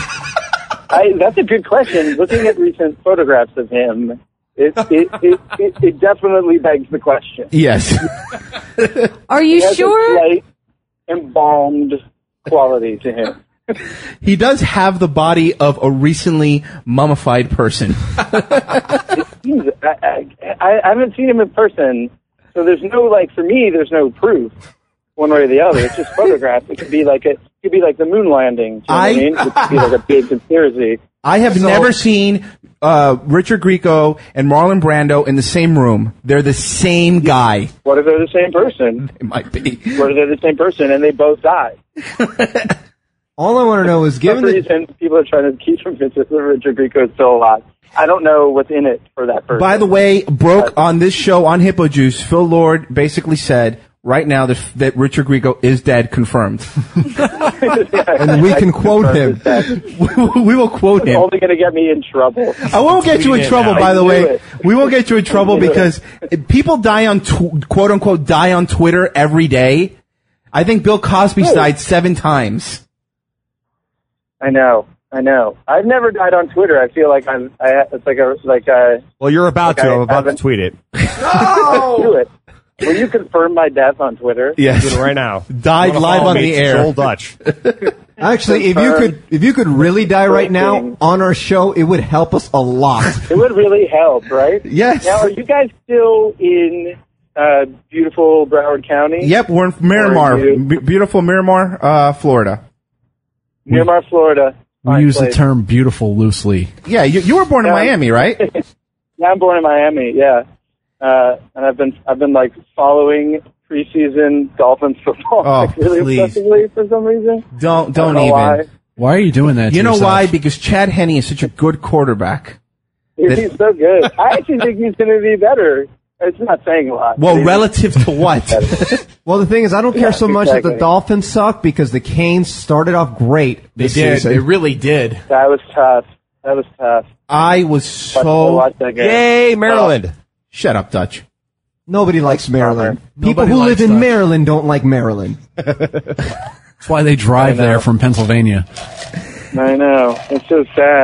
I, that's a good question. Looking at recent photographs of him, it it, it, it, it definitely begs the question. Yes. Are you He has sure? a slight embalmed quality to him. He does have the body of a recently mummified person. He's, I, I, I haven't seen him in person, so there's no like for me. There's no proof one way or the other. It's just photographs. It could be like a, it could be like the moon landing. Do you know I- what I mean? It could be like a big conspiracy. I have So- never seen uh, Richard Grieco and Marlon Brando in the same room. They're the same guy. What if they're the same person? It might be. What if they're the same person and they both die? All I want to know is, For given some the reason, people are trying to keep convinced that Richard Grieco is still alive. I don't know what's in it for that person. By the way, broke on this show on Hippo Juice, Phil Lord basically said right now that, that Richard Grieco is dead, confirmed. and we can quote him. We will quote It's him. only going to get me in trouble. I won't get you in Tweet it trouble, out. by I the knew way. it. We won't get you in trouble I knew it. because people die on, tw- quote unquote, die on Twitter every day. I think Bill Cosby's Really? died seven times. I know, I know. I've never died on Twitter. I feel like I'm. I, it's like a like a. Well, you're about Like to. I I'm about to haven't- tweet it. Do it. Will you confirm my death on Twitter? Yes. Do it right now. Died Wanna live follow on me? the It's air. Joel Dutch. Actually, if you could, if you could really die right now on our show, it would help us a lot. It would really help, right? Yes. Now, are you guys still in uh, beautiful Broward County? Yep, we're in Miramar, Or you- B- beautiful Miramar, uh, Florida. Miramar, Florida. We Fine use the place. term beautiful loosely. Yeah, you, you were born in Yeah. Miami, right? Yeah, I'm born in Miami. Yeah, uh, and I've been I've been like following preseason Dolphins football Oh, like, really please. obsessively for some reason. Don't I don't know even. why. Why are you doing that? To You know yourself? why? Because Chad Henne is such a good quarterback. He's so good. I actually think he's going to be better. It's not saying a lot. Well, He's- relative to what? Well, the thing is, I don't care Yeah, so much that exactly. the Dolphins suck because the Canes started off great They this did. season. They really did. That was tough. That was tough. I was But I so. watched that game. Yay, Maryland. Shut up, Dutch. Nobody likes Maryland. People Nobody who likes live in that. Maryland don't like Maryland. That's why they drive I know. there from Pennsylvania. I know. It's so sad.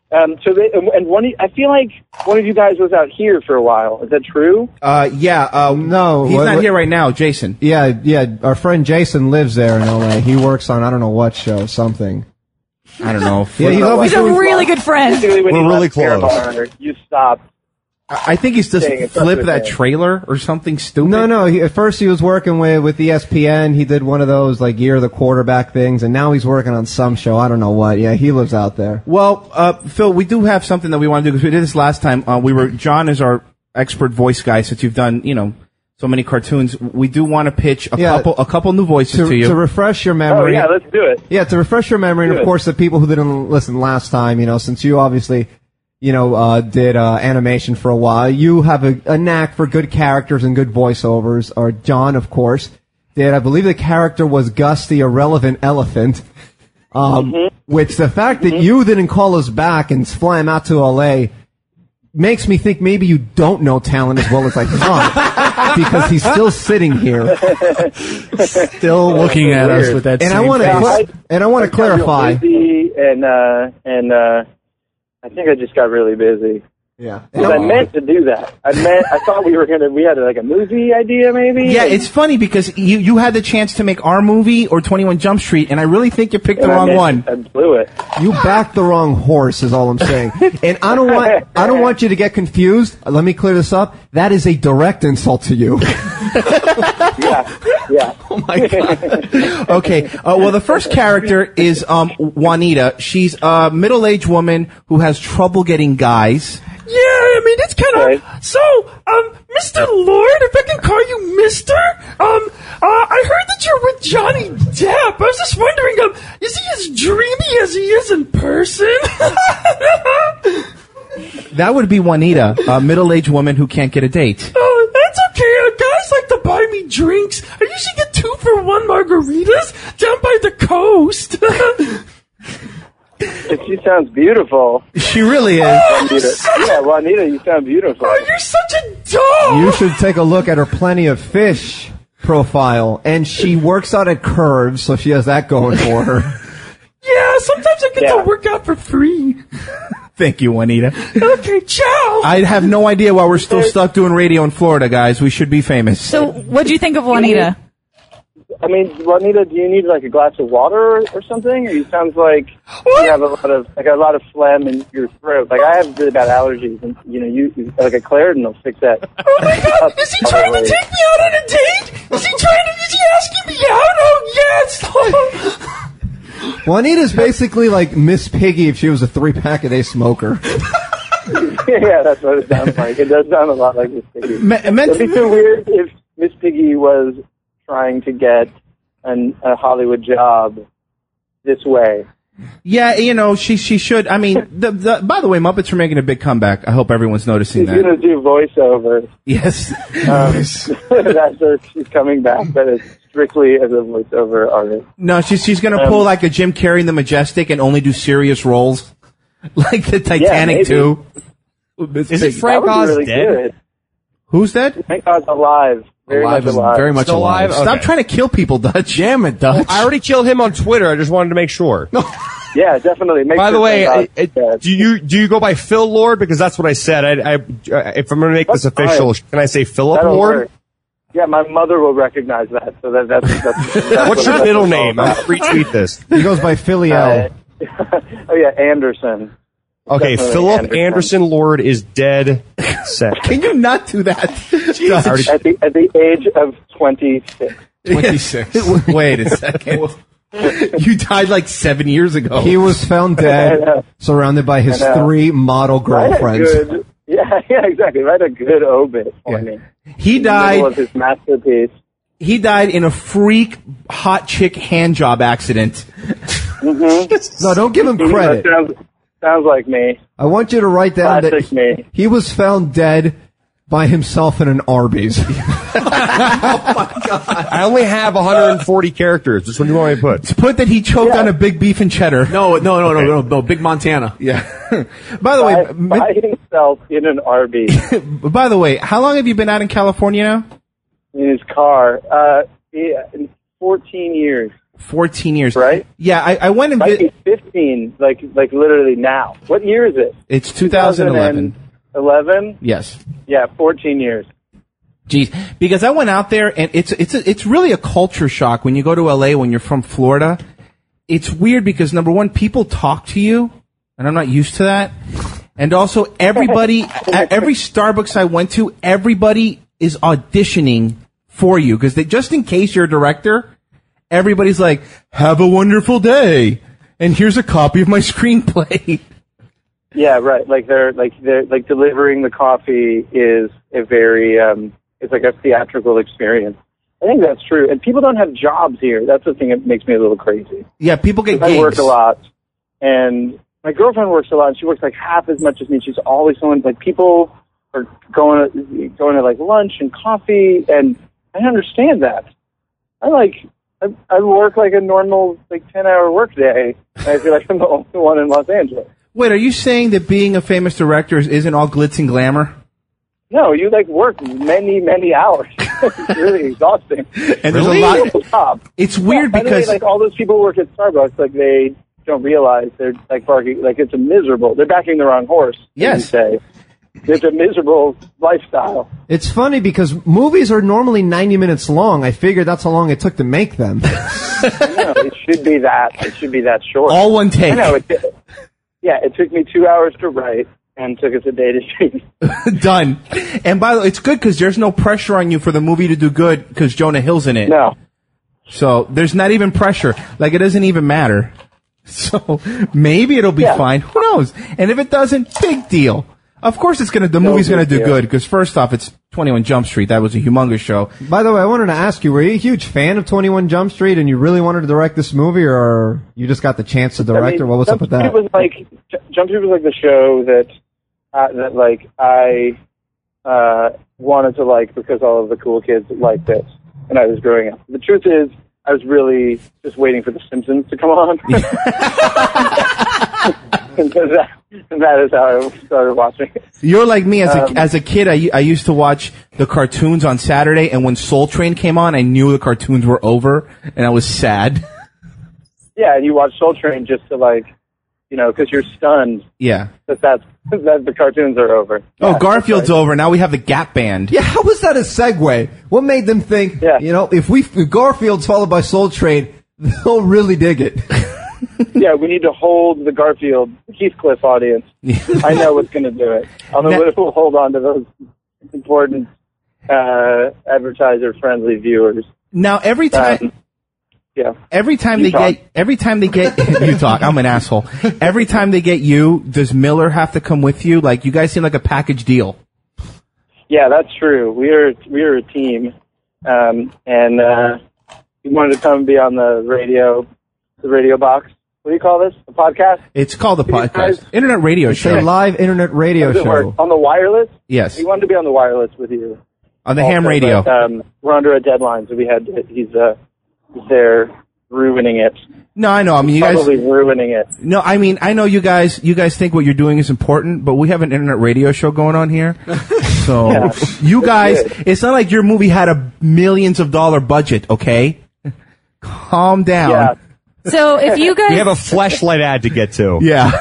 Um, so they, and one, of- I feel like one of you guys was out here for a while. Is that true? Uh, yeah. Uh, no, he's what- not what- here right now. Jason. Yeah, yeah. Our friend Jason lives there in L A. He works on I don't know what show, something. I don't know. Yeah, he's always He's a really good friend. Basically, when We're you really left Paramount, close. You stopped. I think he's just Staying in touch flip with that him. trailer or something stupid. No, no. He, at first, he was working with with E S P N. He did one of those like year of the quarterback things, and now he's working on some show. I don't know what. Yeah, he lives out there. Well, uh, Phil, we do have something that we want to do because we did this last time. Uh, we were John is our expert voice guy since you've done you know so many cartoons. We do want to pitch a Yeah. couple a couple new voices to, To, you. to refresh your memory. Oh yeah, let's do it. Yeah, to refresh your memory, and Do of it. course, the people who didn't listen last time, you know, since you obviously, you know, uh, did uh, animation for a while, you have a, a knack for good characters and good voiceovers. Or John, of course, did. I believe the character was Gus, the irrelevant elephant. Um, Mm-hmm. Which the fact that you didn't call us back and fly him out to L A makes me think maybe you don't know talent as well as I thought, because he's still sitting here. Still looking at us with that And I same want face. to, and I want to clarify. Busy and uh, and uh, I think I just got really busy. Yeah. Because I meant to do that. I meant. I thought we were gonna. We had like a movie idea, maybe. yeah, it's funny because you you had the chance to make our movie or twenty-one Jump Street, and I really think you picked the And I wrong missed- one. I blew it. You backed the wrong horse, is all I'm saying. And I don't want I don't want you to get confused. Let me clear this up. That is a direct insult to you. Yeah. Yeah. Oh my god. Okay. Uh, well, the first character is um, Juanita. She's a middle-aged woman who has trouble getting guys. Yeah, I mean, it's kind of... So, um, Mister Lord, if I can call you Mister, um, uh, I heard that you're with Johnny Depp. I was just wondering, um, is he as dreamy as he is in person? That would be Juanita, a middle-aged woman who can't get a date. Oh, that's okay. Uh, guys like to buy me drinks. I usually get two for one margaritas down by the coast. She sounds beautiful. She really is. Juanita. Yeah, Juanita, you sound beautiful. Oh, you're such a doll. You should take a look at her Plenty of Fish profile. And she works out at Curves, so she has that going for her. Yeah, sometimes I get Yeah. to work out for free. Thank you, Juanita. Okay, ciao. I have no idea why we're still stuck doing radio in Florida, guys. We should be famous. So, what do you think of Juanita? I mean, Juanita, do you need like a glass of water or, or something? Or you sounds like you have a lot of like a lot of phlegm in your throat. Like I have really bad allergies, and you know, you like a Claritin will fix that. Oh my god, is he trying to take me out on a date? Is he trying to, is he asking me out? Oh, yes! Juanita's basically like Miss Piggy if she was a three-pack-a-day smoker. Yeah, that's what it sounds like. It does sound a lot like Miss Piggy. Me- meant- It'd be so weird if Miss Piggy was trying to get an, a Hollywood job this way. Yeah, you know, she she should. I mean, the, the, by the way, Muppets are making a big comeback. I hope everyone's noticing She's that. going to do voiceover. Yes. Um, that's her. She's coming back, but it's strictly as a voiceover artist. No, she's she's gonna Um, pull like a Jim Carrey in The Majestic and only do serious roles, like the Titanic maybe. too. Is it Frank That would Oz be really dead? good. Who's dead? Frank Oz alive. Very Alive much is alive. very much Still alive. alive? Stop Okay. trying to kill people, Dutch. Damn it, Dutch. I already killed him on Twitter. I just wanted to make sure. Yeah, definitely. Make By sure the way, Frank Oz I- is dead. do you do you go by Phil Lord? Because that's what I said. I, I uh, if I'm going to make this That's official, fine. can I say Philip That'll Lord? work. Yeah, my mother will recognize that. So that, that's, that's, that's What's what your that's middle all name? I'll about. retweet this. He goes by Philly L. Uh, oh yeah, Anderson. Okay, Definitely Philip Anderson. Anderson Lord is dead. Set. Can you not do that? Dutch? At the at the age of twenty-six. twenty-six. Wait a second. You died like seven years ago. He was found I dead, know. surrounded by his I know. three model Write a girlfriends. good, yeah, yeah, exactly. Write a good obit for me. He In the middle died. of his masterpiece. He died in a freak hot chick hand job accident. Mm-hmm. No, don't give him credit. That sounds, sounds like me. I want you to write down that Classic me. he was found dead by himself in an Arby's. I only have one hundred forty characters. Which one do you want me to put? Put that he choked Yeah. on a big beef and cheddar. No, no, no, no, no, no, Big Montana. Yeah. By the By, way, mi- by himself in an Arby's by the way, how long have you been out in California now? in his car. Uh, yeah, in fourteen years. fourteen years. Right? Yeah, I, I went and Might vi- be fifteen, like like literally now. What year is it? It's two thousand eleven. eleven? Yes. Yeah, fourteen years. Jeez, because I went out there and it's it's a, it's really a culture shock when you go to L A when you're from Florida. It's weird because number one, people talk to you, and I'm not used to that. And also, everybody at every Starbucks I went to, everybody is auditioning for you because they just in case you're a director, everybody's like, "Have a wonderful day, and here's a copy of my screenplay." Yeah, right. Like they're like they're like delivering the coffee is a very um it's like a theatrical experience. I think that's true. And people don't have jobs here. That's the thing that makes me a little crazy. Yeah, people get I gigs. work a lot, and my girlfriend works a lot, and she works like half as much as me. She's always going like people are going to, going to like lunch and coffee, and I understand that. I like I, I work like a normal like ten hour work day, and I feel like I'm the only one in Los Angeles. Wait, are you saying that being a famous director isn't all glitz and glamour? No, you like work many, many hours. It's really exhausting. And there's a lot. Job. It's weird yeah, by the way, because like all those people work at Starbucks, like they don't realize they're like barking, like it's a miserable. They're backing the wrong horse. Yes. You say it's a miserable lifestyle. It's funny because movies are normally ninety minutes long. I figured that's how long it took to make them. No, it should be that. It should be that short. All one take. I know. It, yeah, it took me two hours to write. And took us a day to shoot. Done. And by the way, it's good because there's no pressure on you for the movie to do good because Jonah Hill's in it. No. So there's not even pressure. Like it doesn't even matter. So maybe it'll be Yeah. fine. Who knows? And if it doesn't, big deal. Of course it's gonna, the No movie's gonna big do deal. good because first off, it's twenty-one Jump Street. That was a humongous show. By the way, I wanted to ask you, were you a huge fan of twenty-one Jump Street and you really wanted to direct this movie, or you just got the chance to direct I mean, it? What was up Jump with that? Street was like J- Jump Street was like the show that uh, that like I uh, wanted to like because all of the cool kids liked it, and I was growing up. The truth is, I was really just waiting for The Simpsons to come on. and that, and that is how I started watching it. You're like me as a, Um, as a kid. I, u- I used to watch the cartoons on Saturday, and when Soul Train came on, I knew the cartoons were over, and I was sad. Yeah, and you watch Soul Train just to like, you know, because you're stunned Yeah. that that's that the cartoons are over. Oh, Garfield's over. Now we have the Gap Band. Yeah, how was that a segue? What made them think, you know, if we if Garfield's followed by Soul Train, they'll really dig it? Yeah, we need to hold the Garfield Heathcliff audience. I know what's going to do it. Although Now- we'll hold on to those important uh, advertiser-friendly viewers. Now every time, Um, yeah. every time You they talk. get, every time they get, you talk. I'm an asshole. Every time they get you, does Miller have to come with you? Like you guys seem like a package deal. Yeah, that's true. We are we are a team, um, and uh, he wanted to come and be on the radio, the radio box. What do you call this? The podcast? It's called the These podcast, guys- internet radio It's show. a live internet radio How does it show. work? On the wireless? Yes. He wanted to be on the wireless with you. On the ham Also, radio. but, um, we're under a deadline, so we had to, he's uh, he's there ruining it. No, I know. I mean, you guys. Probably ruining it. No, I mean, I know you guys. You guys think what you're doing is important, but we have an internet radio show going on here. So Yeah. you guys, Good. it's not like your movie had a millions of dollar budget. Okay, calm down. Yeah. So if you guys, We have a flashlight ad to get to. Yeah.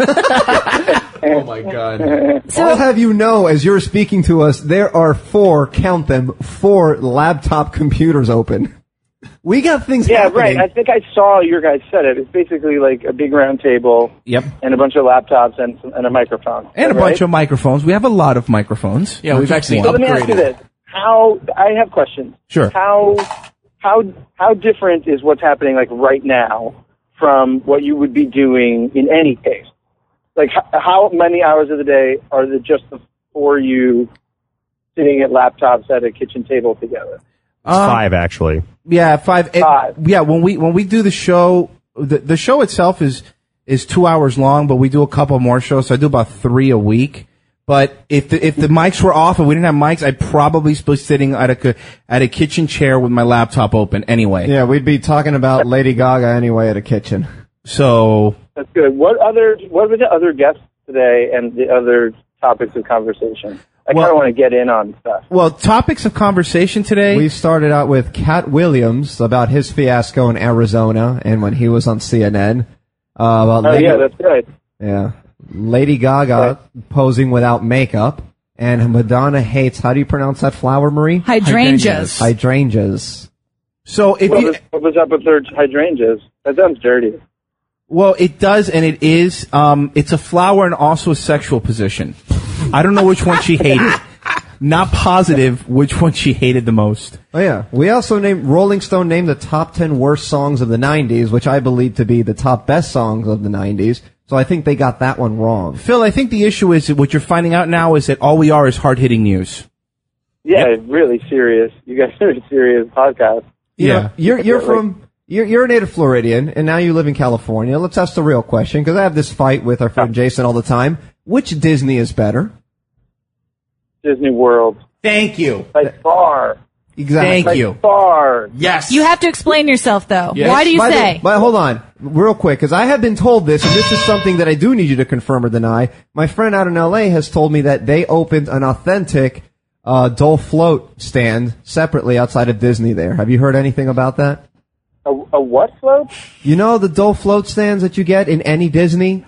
Oh my god. I'll have you know, as you're speaking to us, there are four, count them, four laptop computers open. We got things Yeah, happening. right. I think I saw your guys set it. It's basically like a big round table Yep. and a bunch of laptops and, and a microphone. And a Right? bunch of microphones. We have a lot of microphones. Yeah, we've actually So let me ask you this: How I have questions. Sure. How how how different is what's happening like right now from what you would be doing in any case? Like h- how many hours of the day are the just the four of you sitting at laptops at a kitchen table together? It's five, actually. Yeah, five. It- Five. Yeah, when we when we do the show, the the show itself is is two hours long, but we do a couple more shows. So I do about three a week. But if the, if the mics were off and we didn't have mics, I'd probably be sitting at a ki- at a kitchen chair with my laptop open anyway. Yeah, we'd be talking about Lady Gaga anyway at a kitchen. So That's good. What other what were the other guests today and the other topics of conversation? I kind of want to get in on stuff. Well, topics of conversation today. We started out with Cat Williams about his fiasco in Arizona and when he was on C N N. Uh, about Oh Lady, yeah, that's right. yeah. Lady Gaga posing without makeup. And Madonna hates, how do you pronounce that flower, Marie? Hydrangeas. Hydrangeas. So if what, you, was, what was up with their hydrangeas? That sounds dirty. well, it does, and it is. Um, it's a flower and also a sexual position. I don't know which one she hated. Not positive which one she hated the most. Oh yeah. We also named, Rolling Stone named the top ten worst songs of the nineties, which I believe to be the top best songs of the nineties. So I think they got that one wrong. Phil, I think the issue is that what you're finding out now is that all we are is hard-hitting news. Yeah, really serious. You guys are a serious podcast. You know, you're you're from you're you're a native Floridian, and now you live in California. Let's ask the real question, because I have this fight with our friend Jason all the time. Which Disney is better? Disney World. Thank you. By far. Exactly. By far. Yes. You have to explain yourself, though. Yes. Why do you By the- say? But hold on, real quick, because I have been told this, and this is something that I do need you to confirm or deny. My friend out in L A has told me that they opened an authentic uh, Dole float stand separately outside of Disney there. Have you heard anything about that? A, a what float? You know the Dole float stands that you get in any Disney?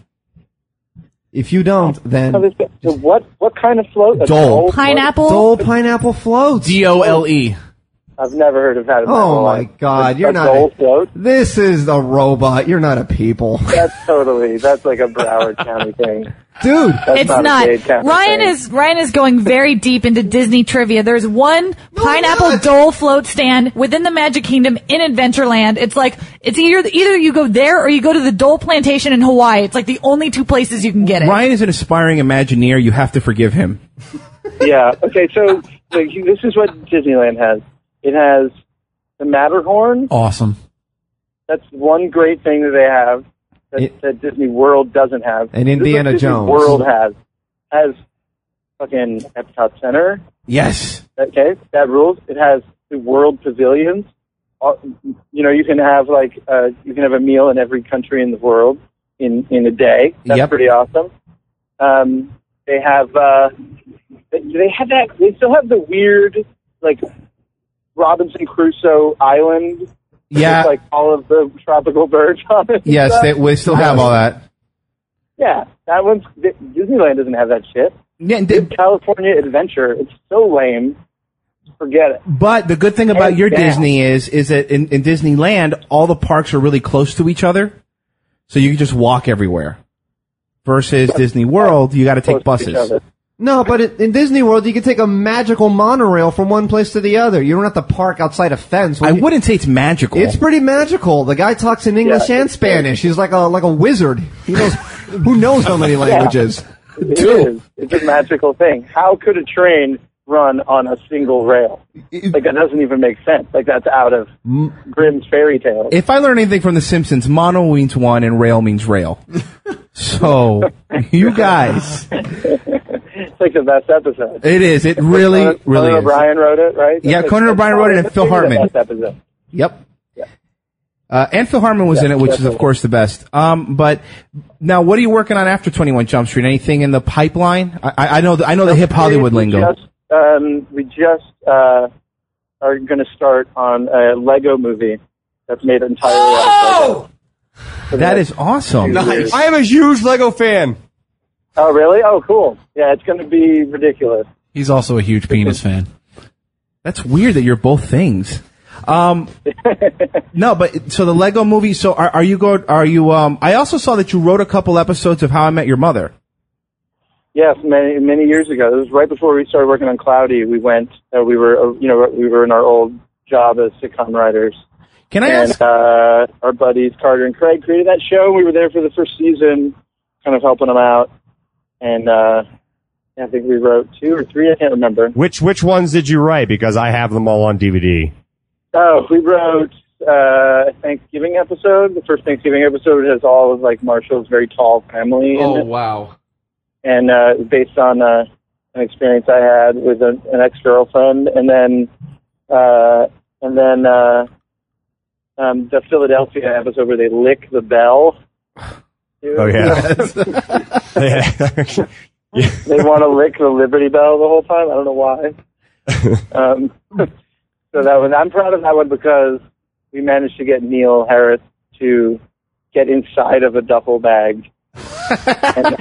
If you don't, then... Oh, this- the what, what kind of float? A Dole. float? Pineapple? Dole pineapple floats. D O L E. I've never heard of that. in my Oh whole my life. God, A- you're a not. Dole float? This is a robot. You're not a people, That's totally, that's like a Broward County thing. dude. That's It's not. not. A Dade County Ryan thing. is Ryan is going very deep into Disney trivia. There's one pineapple not. Dole float stand within the Magic Kingdom in Adventureland. It's like it's either either you go there or you go to the Dole Plantation in Hawaii. It's like the only two places you can get it. Ryan is an aspiring Imagineer. You have to forgive him. Yeah. Okay. So like, this is what Disneyland has. It has the Matterhorn. Awesome. That's one great thing that they have that, It- that Disney World doesn't have. And This is what Indiana Disney Jones. World has has fucking Epcot Center. Yes. Okay, that rules. It has the World Pavilions. Uh, You know, you can have like uh, you can have a meal in every country in the world in in a day. That's Yep. pretty awesome. Um, they have uh, they, they have that. They still have the weird like Robinson Crusoe Island. Yeah. With, like all of the tropical birds on it. and Yes, stuff. they, we still have all that. Yeah, that one's Disneyland doesn't have that shit. Yeah, and It's California Adventure. It's so lame. Forget it. But the good thing about Hands your down. Disney is, is that in, in Disneyland, all the parks are really close to each other, so you can just walk everywhere. Versus Disney World, you got to take Close to each buses. other. No, but in, in Disney World, you can take a magical monorail from one place to the other. You don't have to park outside a fence. I wouldn't say it's magical. It's pretty magical. The guy talks in English Yeah, and it's Spanish. He's like a like a wizard. He knows who knows how many languages. It is. It's a magical thing. How could a train run on a single rail? Like, that doesn't even make sense. Like, that's out of Grimm's fairy tale. If I learn anything from The Simpsons, mono means one and rail means rail. So, you guys, It's like the best episode. it is. It really, Conan, really Conan is. O'Brien wrote it, right? Yeah, That's Conan like- O'Brien wrote it and that's Phil maybe the Hartman. best episode. Yep. Uh, and Phil Hartman was in it, which is, of course, the best. Um, but now, what are you working on after twenty-one Jump Street? Anything in the pipeline? I, I I know the, I know the hip Hollywood we lingo. Just, um, we just uh, are going to start on a Lego movie that's made entirely out of Lego. For the That next is awesome. few years. I am a huge Lego fan. Oh, really? Oh, cool. Yeah, it's going to be ridiculous. He's also a huge penis fan. That's weird that you're both things. Um, no, but so the Lego movie. So are, are you go? Are you? Um, I also saw that you wrote a couple episodes of How I Met Your Mother. Yes, many many years ago. It was right before we started working on Cloudy. We went. Uh, we were, uh, you know, we were in our old job as sitcom writers. Can I and, ask? uh, our buddies Carter and Craig created that show. We were there for the first season, kind of helping them out. And uh, I think we wrote two or three. I can't remember. Which which ones did you write? Because I have them all on D V D. Oh, we wrote uh, a Thanksgiving episode. The first Thanksgiving episode has all of like Marshall's very tall family in Oh, it. wow. And uh, it was based on uh, an experience I had with a, an ex-girlfriend, and then uh, and then uh, um, the Philadelphia episode where they lick the bell. Oh yeah. They want to lick the Liberty Bell the whole time. I don't know why. um, so that was, I'm proud of that one because we managed to get Neil Harris to get inside of a duffel bag. and,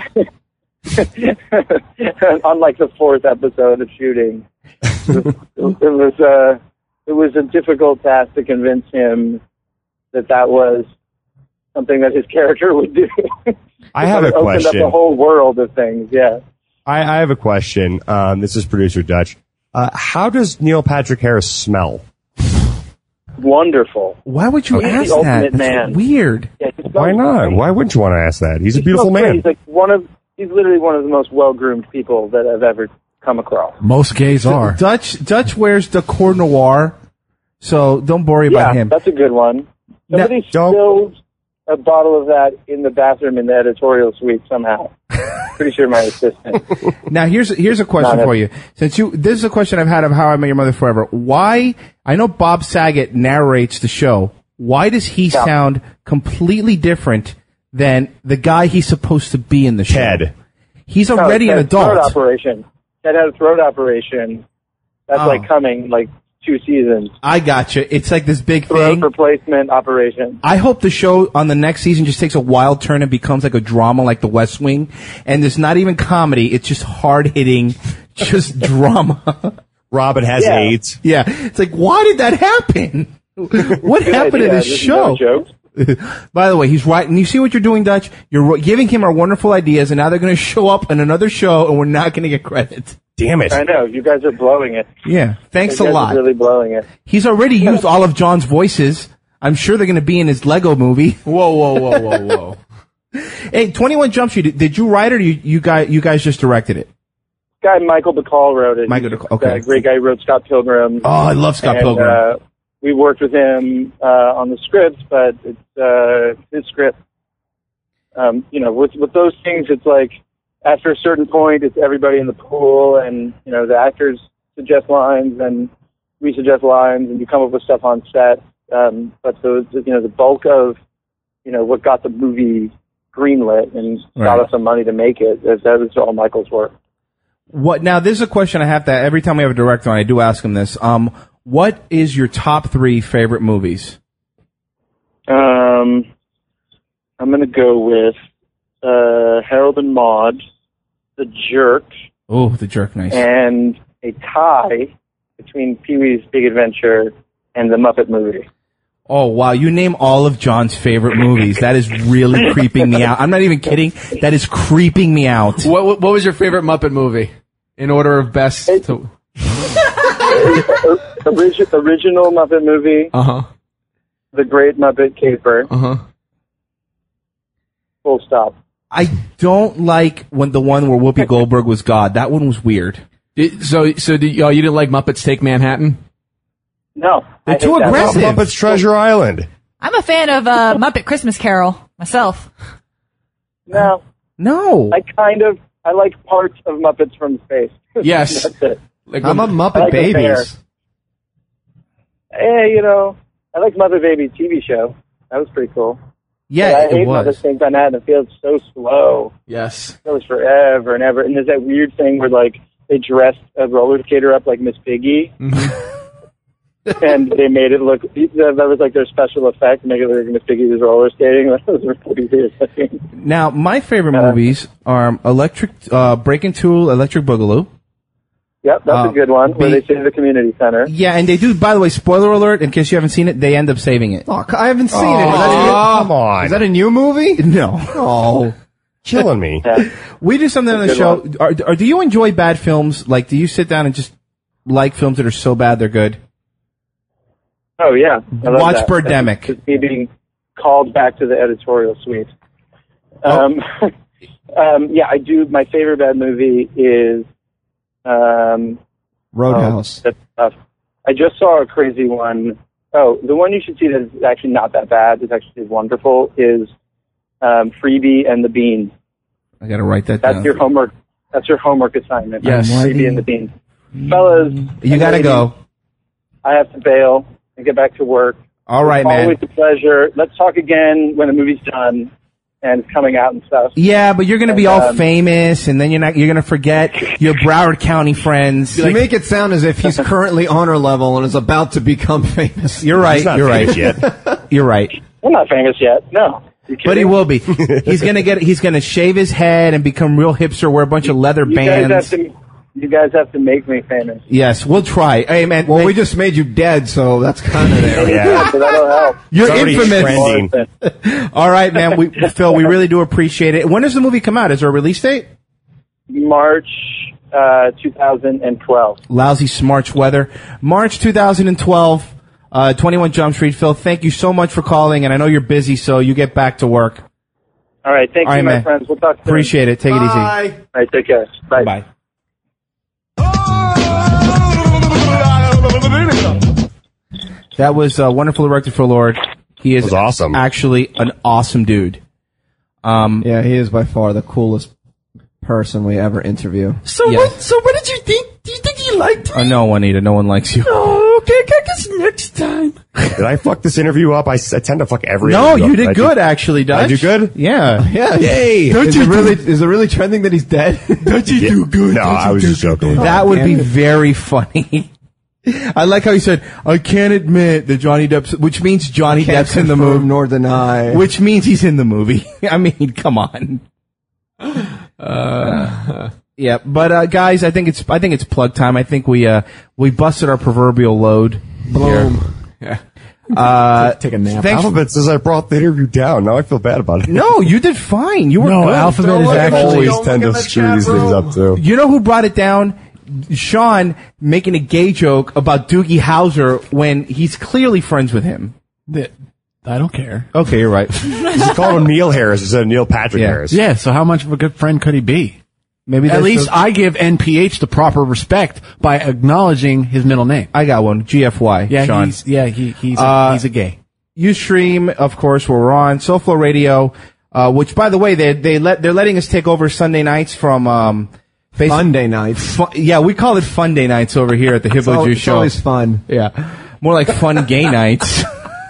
on like the fourth episode of shooting, it was, it was uh, it was a difficult task to convince him that that was something that his character would do. I have a opened question. up a whole world of things. Yeah. I, I have a question. Um, this is producer Dutch. Uh, how does Neil Patrick Harris smell? Wonderful. Why would you He's ask the that? ultimate That's man. weird. Yeah, he smells Why not? great. Why wouldn't you want to ask that? He's a He beautiful smells great. man. He's like one of. He's literally one of the most well-groomed people that I've ever come across. Most gays are. Dutch Dutch wears the Cour Noir, so don't worry Yeah, about him. that's a good one. Somebody spilled a bottle of that in the bathroom in the editorial suite somehow. Pretty sure my assistant. Now here's here's a question Not for a- you. Since you this is a question I've had of How I Met Your Mother Forever. Why I know Bob Saget narrates the show. Why does he Yeah. sound completely different than the guy he's supposed to be in the show? Ted. He's No, already Ted an had a Throat adult. operation. Ted had a throat operation. That's Oh. like coming like two seasons. I gotcha. It's like this big Throat thing. replacement operation. I hope the show on the next season just takes a wild turn and becomes like a drama like The West Wing. And it's not even comedy. It's just hard hitting, just drama. Robin has Yeah. AIDS. Yeah. It's like, why did that happen? What Good happened idea. to this This is show? no joke. By the way, he's right. And you see what you're doing, Dutch? You're ro- giving him our wonderful ideas, and now they're going to show up in another show, and we're not going to get credit. Damn it. I know. You guys are blowing it. Yeah. Thanks You a guys lot. are really blowing it. He's already used all of John's voices. I'm sure they're going to be in his Lego movie. Whoa, whoa, whoa, whoa, whoa. Hey, twenty-one Jump Street, did, did you write it or you, you guys you guys just directed it? Guy Michael Bacall wrote it. Michael He's Bacall, okay. a great guy. He wrote Scott Pilgrim. Oh, I love Scott and, Pilgrim. Uh, we worked with him uh, on the script, but it's uh, his script. Um, you know, with with those things, it's like after a certain point, it's everybody in the pool, and you know, the actors suggest lines, and we suggest lines, and you come up with stuff on set. Um, but the, the you know the bulk of you know what got the movie greenlit and got Right. us some money to make it, that that was all Michael's work. What now? This is a question I have to every time we have a director on. I do ask him this. Um, what is your top three favorite movies? Um, I'm going to go with uh, Harold and Maude, The Jerk, Oh, The Jerk, nice. and a tie between Pee-wee's Big Adventure and The Muppet Movie. Oh wow, you name all of John's favorite movies. That is really creeping me out. I'm not even kidding. That is creeping me out. What, what what was your favorite Muppet movie in order of best? To... Origi- original Muppet Movie, Uh huh. The Great Muppet Caper, Uh huh. full stop. I don't like when the one where Whoopi Goldberg was God. That one was weird. Did, so so did, oh, you didn't like Muppets Take Manhattan? No. They're I too hate that. aggressive. Muppets Treasure Island. I'm a fan of uh, Muppet Christmas Carol myself. No. No. I kind of, I like parts of Muppets from Space. Yes. That's it. Like I'm a when- Muppet I like the bear. Babies. Hey, you know, I like Muppet Baby T V show. That was pretty cool. Yeah, But I it hate was. Muppet Saint Manhattan. It feels so slow. Yes. It goes forever and ever. And there's that weird thing where, like, they dressed a roller skater up like Miss Piggy. And they made it look, that was like their special effect, make it look like Miss Piggy was roller skating. That was really weird. Now, my favorite Uh, movies are Electric, uh, Breaking Two, Electric Boogaloo. Yep, that's Uh, a good one, where be- they save the community center. Yeah, and they do, by the way, spoiler alert, in case you haven't seen it, they end up saving it. Oh, I haven't seen it. Is that, Oh, come a, on. is that a new movie? No. Oh. Killing me. Yeah. We do something on the Good show. one. Are, are, do you enjoy bad films? Like, do you sit down and just like films that are so bad they're good? Oh, yeah. I love Watch that. Birdemic. Just me being called back to the editorial suite. Um, um, yeah, I do. My favorite bad movie is um, Roadhouse. Oh, that's tough. I just saw a crazy one. Oh, the one you should see that is actually not that bad. It's actually wonderful. Is um, Freebie and the Beans. I gotta write that That's down. your homework. That's your homework assignment. Yes. Freebie and the Beans. Fellas, You and gotta ladies, go. I have to bail and get back to work. All right, It's man. always a pleasure. Let's talk again when the movie's done. and it's coming out and stuff. Yeah, but you're going to be And, all um, famous, and then you're not. You're going to forget your Broward County friends. You make it sound as if he's currently honor level and is about to become famous. You're right. He's not You're right. famous yet. You're right. I'm not famous yet. No. You But he kidding? will be. He's going to get. He's going to shave his head and become real hipster. Wear a bunch of leather You bands. guys have to. You guys have to make me famous. Yes, we'll try. Hey, man. Well, we just made you dead, so that's kind of there. Yeah, so that'll help. You're It's already infamous. trending. All right, man. We, Phil, we really do appreciate it. When does the movie come out? Is there a release date? March uh, two thousand twelve. Lousy smarch weather. March two thousand twelve, uh, twenty-one Jump Street. Phil, thank you so much for calling, and I know you're busy, so you get back to work. All right, thank All you, right, my man. friends. We'll talk soon. Appreciate it. Take it easy. All right, take care. Bye. Bye. That was uh, wonderful directed for Lord. He is awesome. Actually, an awesome dude. Um, yeah, he is by far the coolest person we ever interview. So Yeah. what? So what did you think? Do you think he liked me? Uh, no, Juanita, no one likes you. Oh, okay. I guess next time. Did I fuck this interview up? I, s- I tend to fuck every. No, interview you up. did I good, actually, Did I Dutch. do good? Yeah. Yeah. Yay! Is it really? Is it really trending that he's dead? Don't you do good? No, I was just joking. That would be damn it. very funny. I like how he said, I can't admit that Johnny Depp's, which means Johnny Can't Depp's in the confirm movie. nor deny. Which means he's in the movie. I mean, come on. Uh, yeah, but, uh, guys, I think it's, I think it's plug time. I think we, uh, we busted our proverbial load. Boom. Yeah. Uh, Take a nap. thanks. Alphabet says I brought the interview down. Now I feel bad about it. No, you did fine. You were No, good. Alphabet is I actually. always tend to screw these things up too. You know who brought it down? Sean making a gay joke about Doogie Howser when he's clearly friends with him. That- I don't care. Okay, you're right. He called him Neil Harris instead of Neil Patrick Yeah. Harris. Yeah, so how much of a good friend could he be? Maybe At that's least the- I give N P H the proper respect by acknowledging his middle name. I got one. G F Y. Yeah, Sean. he's yeah he he's a, Uh, he's a gay. Ustream, of course, where we're on SoFlo Radio, uh, which, by the way, they they let they're letting us take over Sunday nights from um, Facebook. Monday nights. Fu- yeah, we call it Fun Day nights over here at the It's, Hippo al- Juice it's Show. always fun. Yeah, more like fun gay nights.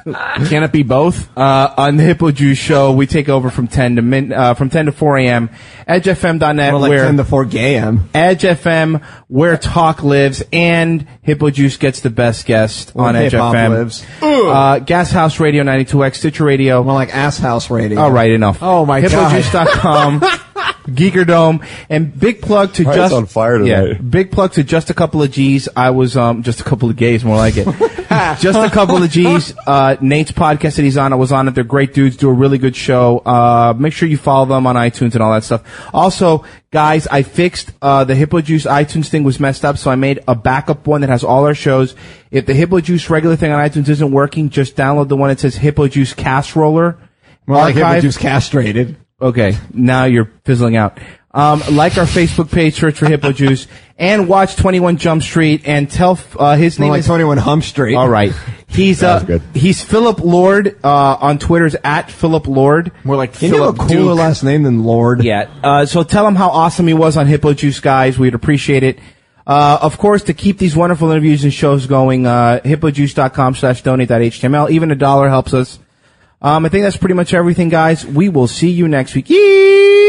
Can it be both? Uh, on the Hippo Juice Show, we take over from ten to min, uh, from ten to four a.m. Edge F M dot net, More like where ten to four gay am. Edge F M, where talk lives, and Hippo Juice gets the best guest Where on Edge hip-hop F M. lives. Uh, Gas House Radio ninety-two X, Stitcher Radio. More like ass house radio. All right, enough. Oh, my God. Hippo Juice dot com, Geekerdome, and big plug to Why just it's on fire tonight? yeah, big plug to just a couple of G's. I was um just a couple of gays, more like it. Just a couple of G's. Uh, Nate's podcast that he's on, I was on it. They're great dudes, do a really good show. Uh, make sure you follow them on iTunes and all that stuff. Also, guys, I fixed uh the Hippo Juice iTunes thing was messed up, so I made a backup one that has all our shows. If the Hippo Juice regular thing on iTunes isn't working, just download the one that says Hippo Juice Castroller. More like hip Archive. juice castrated. Okay, now you're fizzling out. Um, like our Facebook page, search for Hippo Juice, and watch twenty-one Jump Street, and tell uh, his More name like is. twenty-one Hump Street. All right, he's That uh, was good. he's Philip Lord uh, on Twitter's at Philip Lord. More like Can you have a Philip cooler Duke. last name than Lord? Yeah. Uh, so tell him how awesome he was on Hippo Juice, guys. We'd appreciate it. Uh, of course, to keep these wonderful interviews and shows going, uh, hippo juice dot com slash donate dot h t m l. Even a dollar helps us. Um, I think that's pretty much everything, guys. We will see you next week. Yee!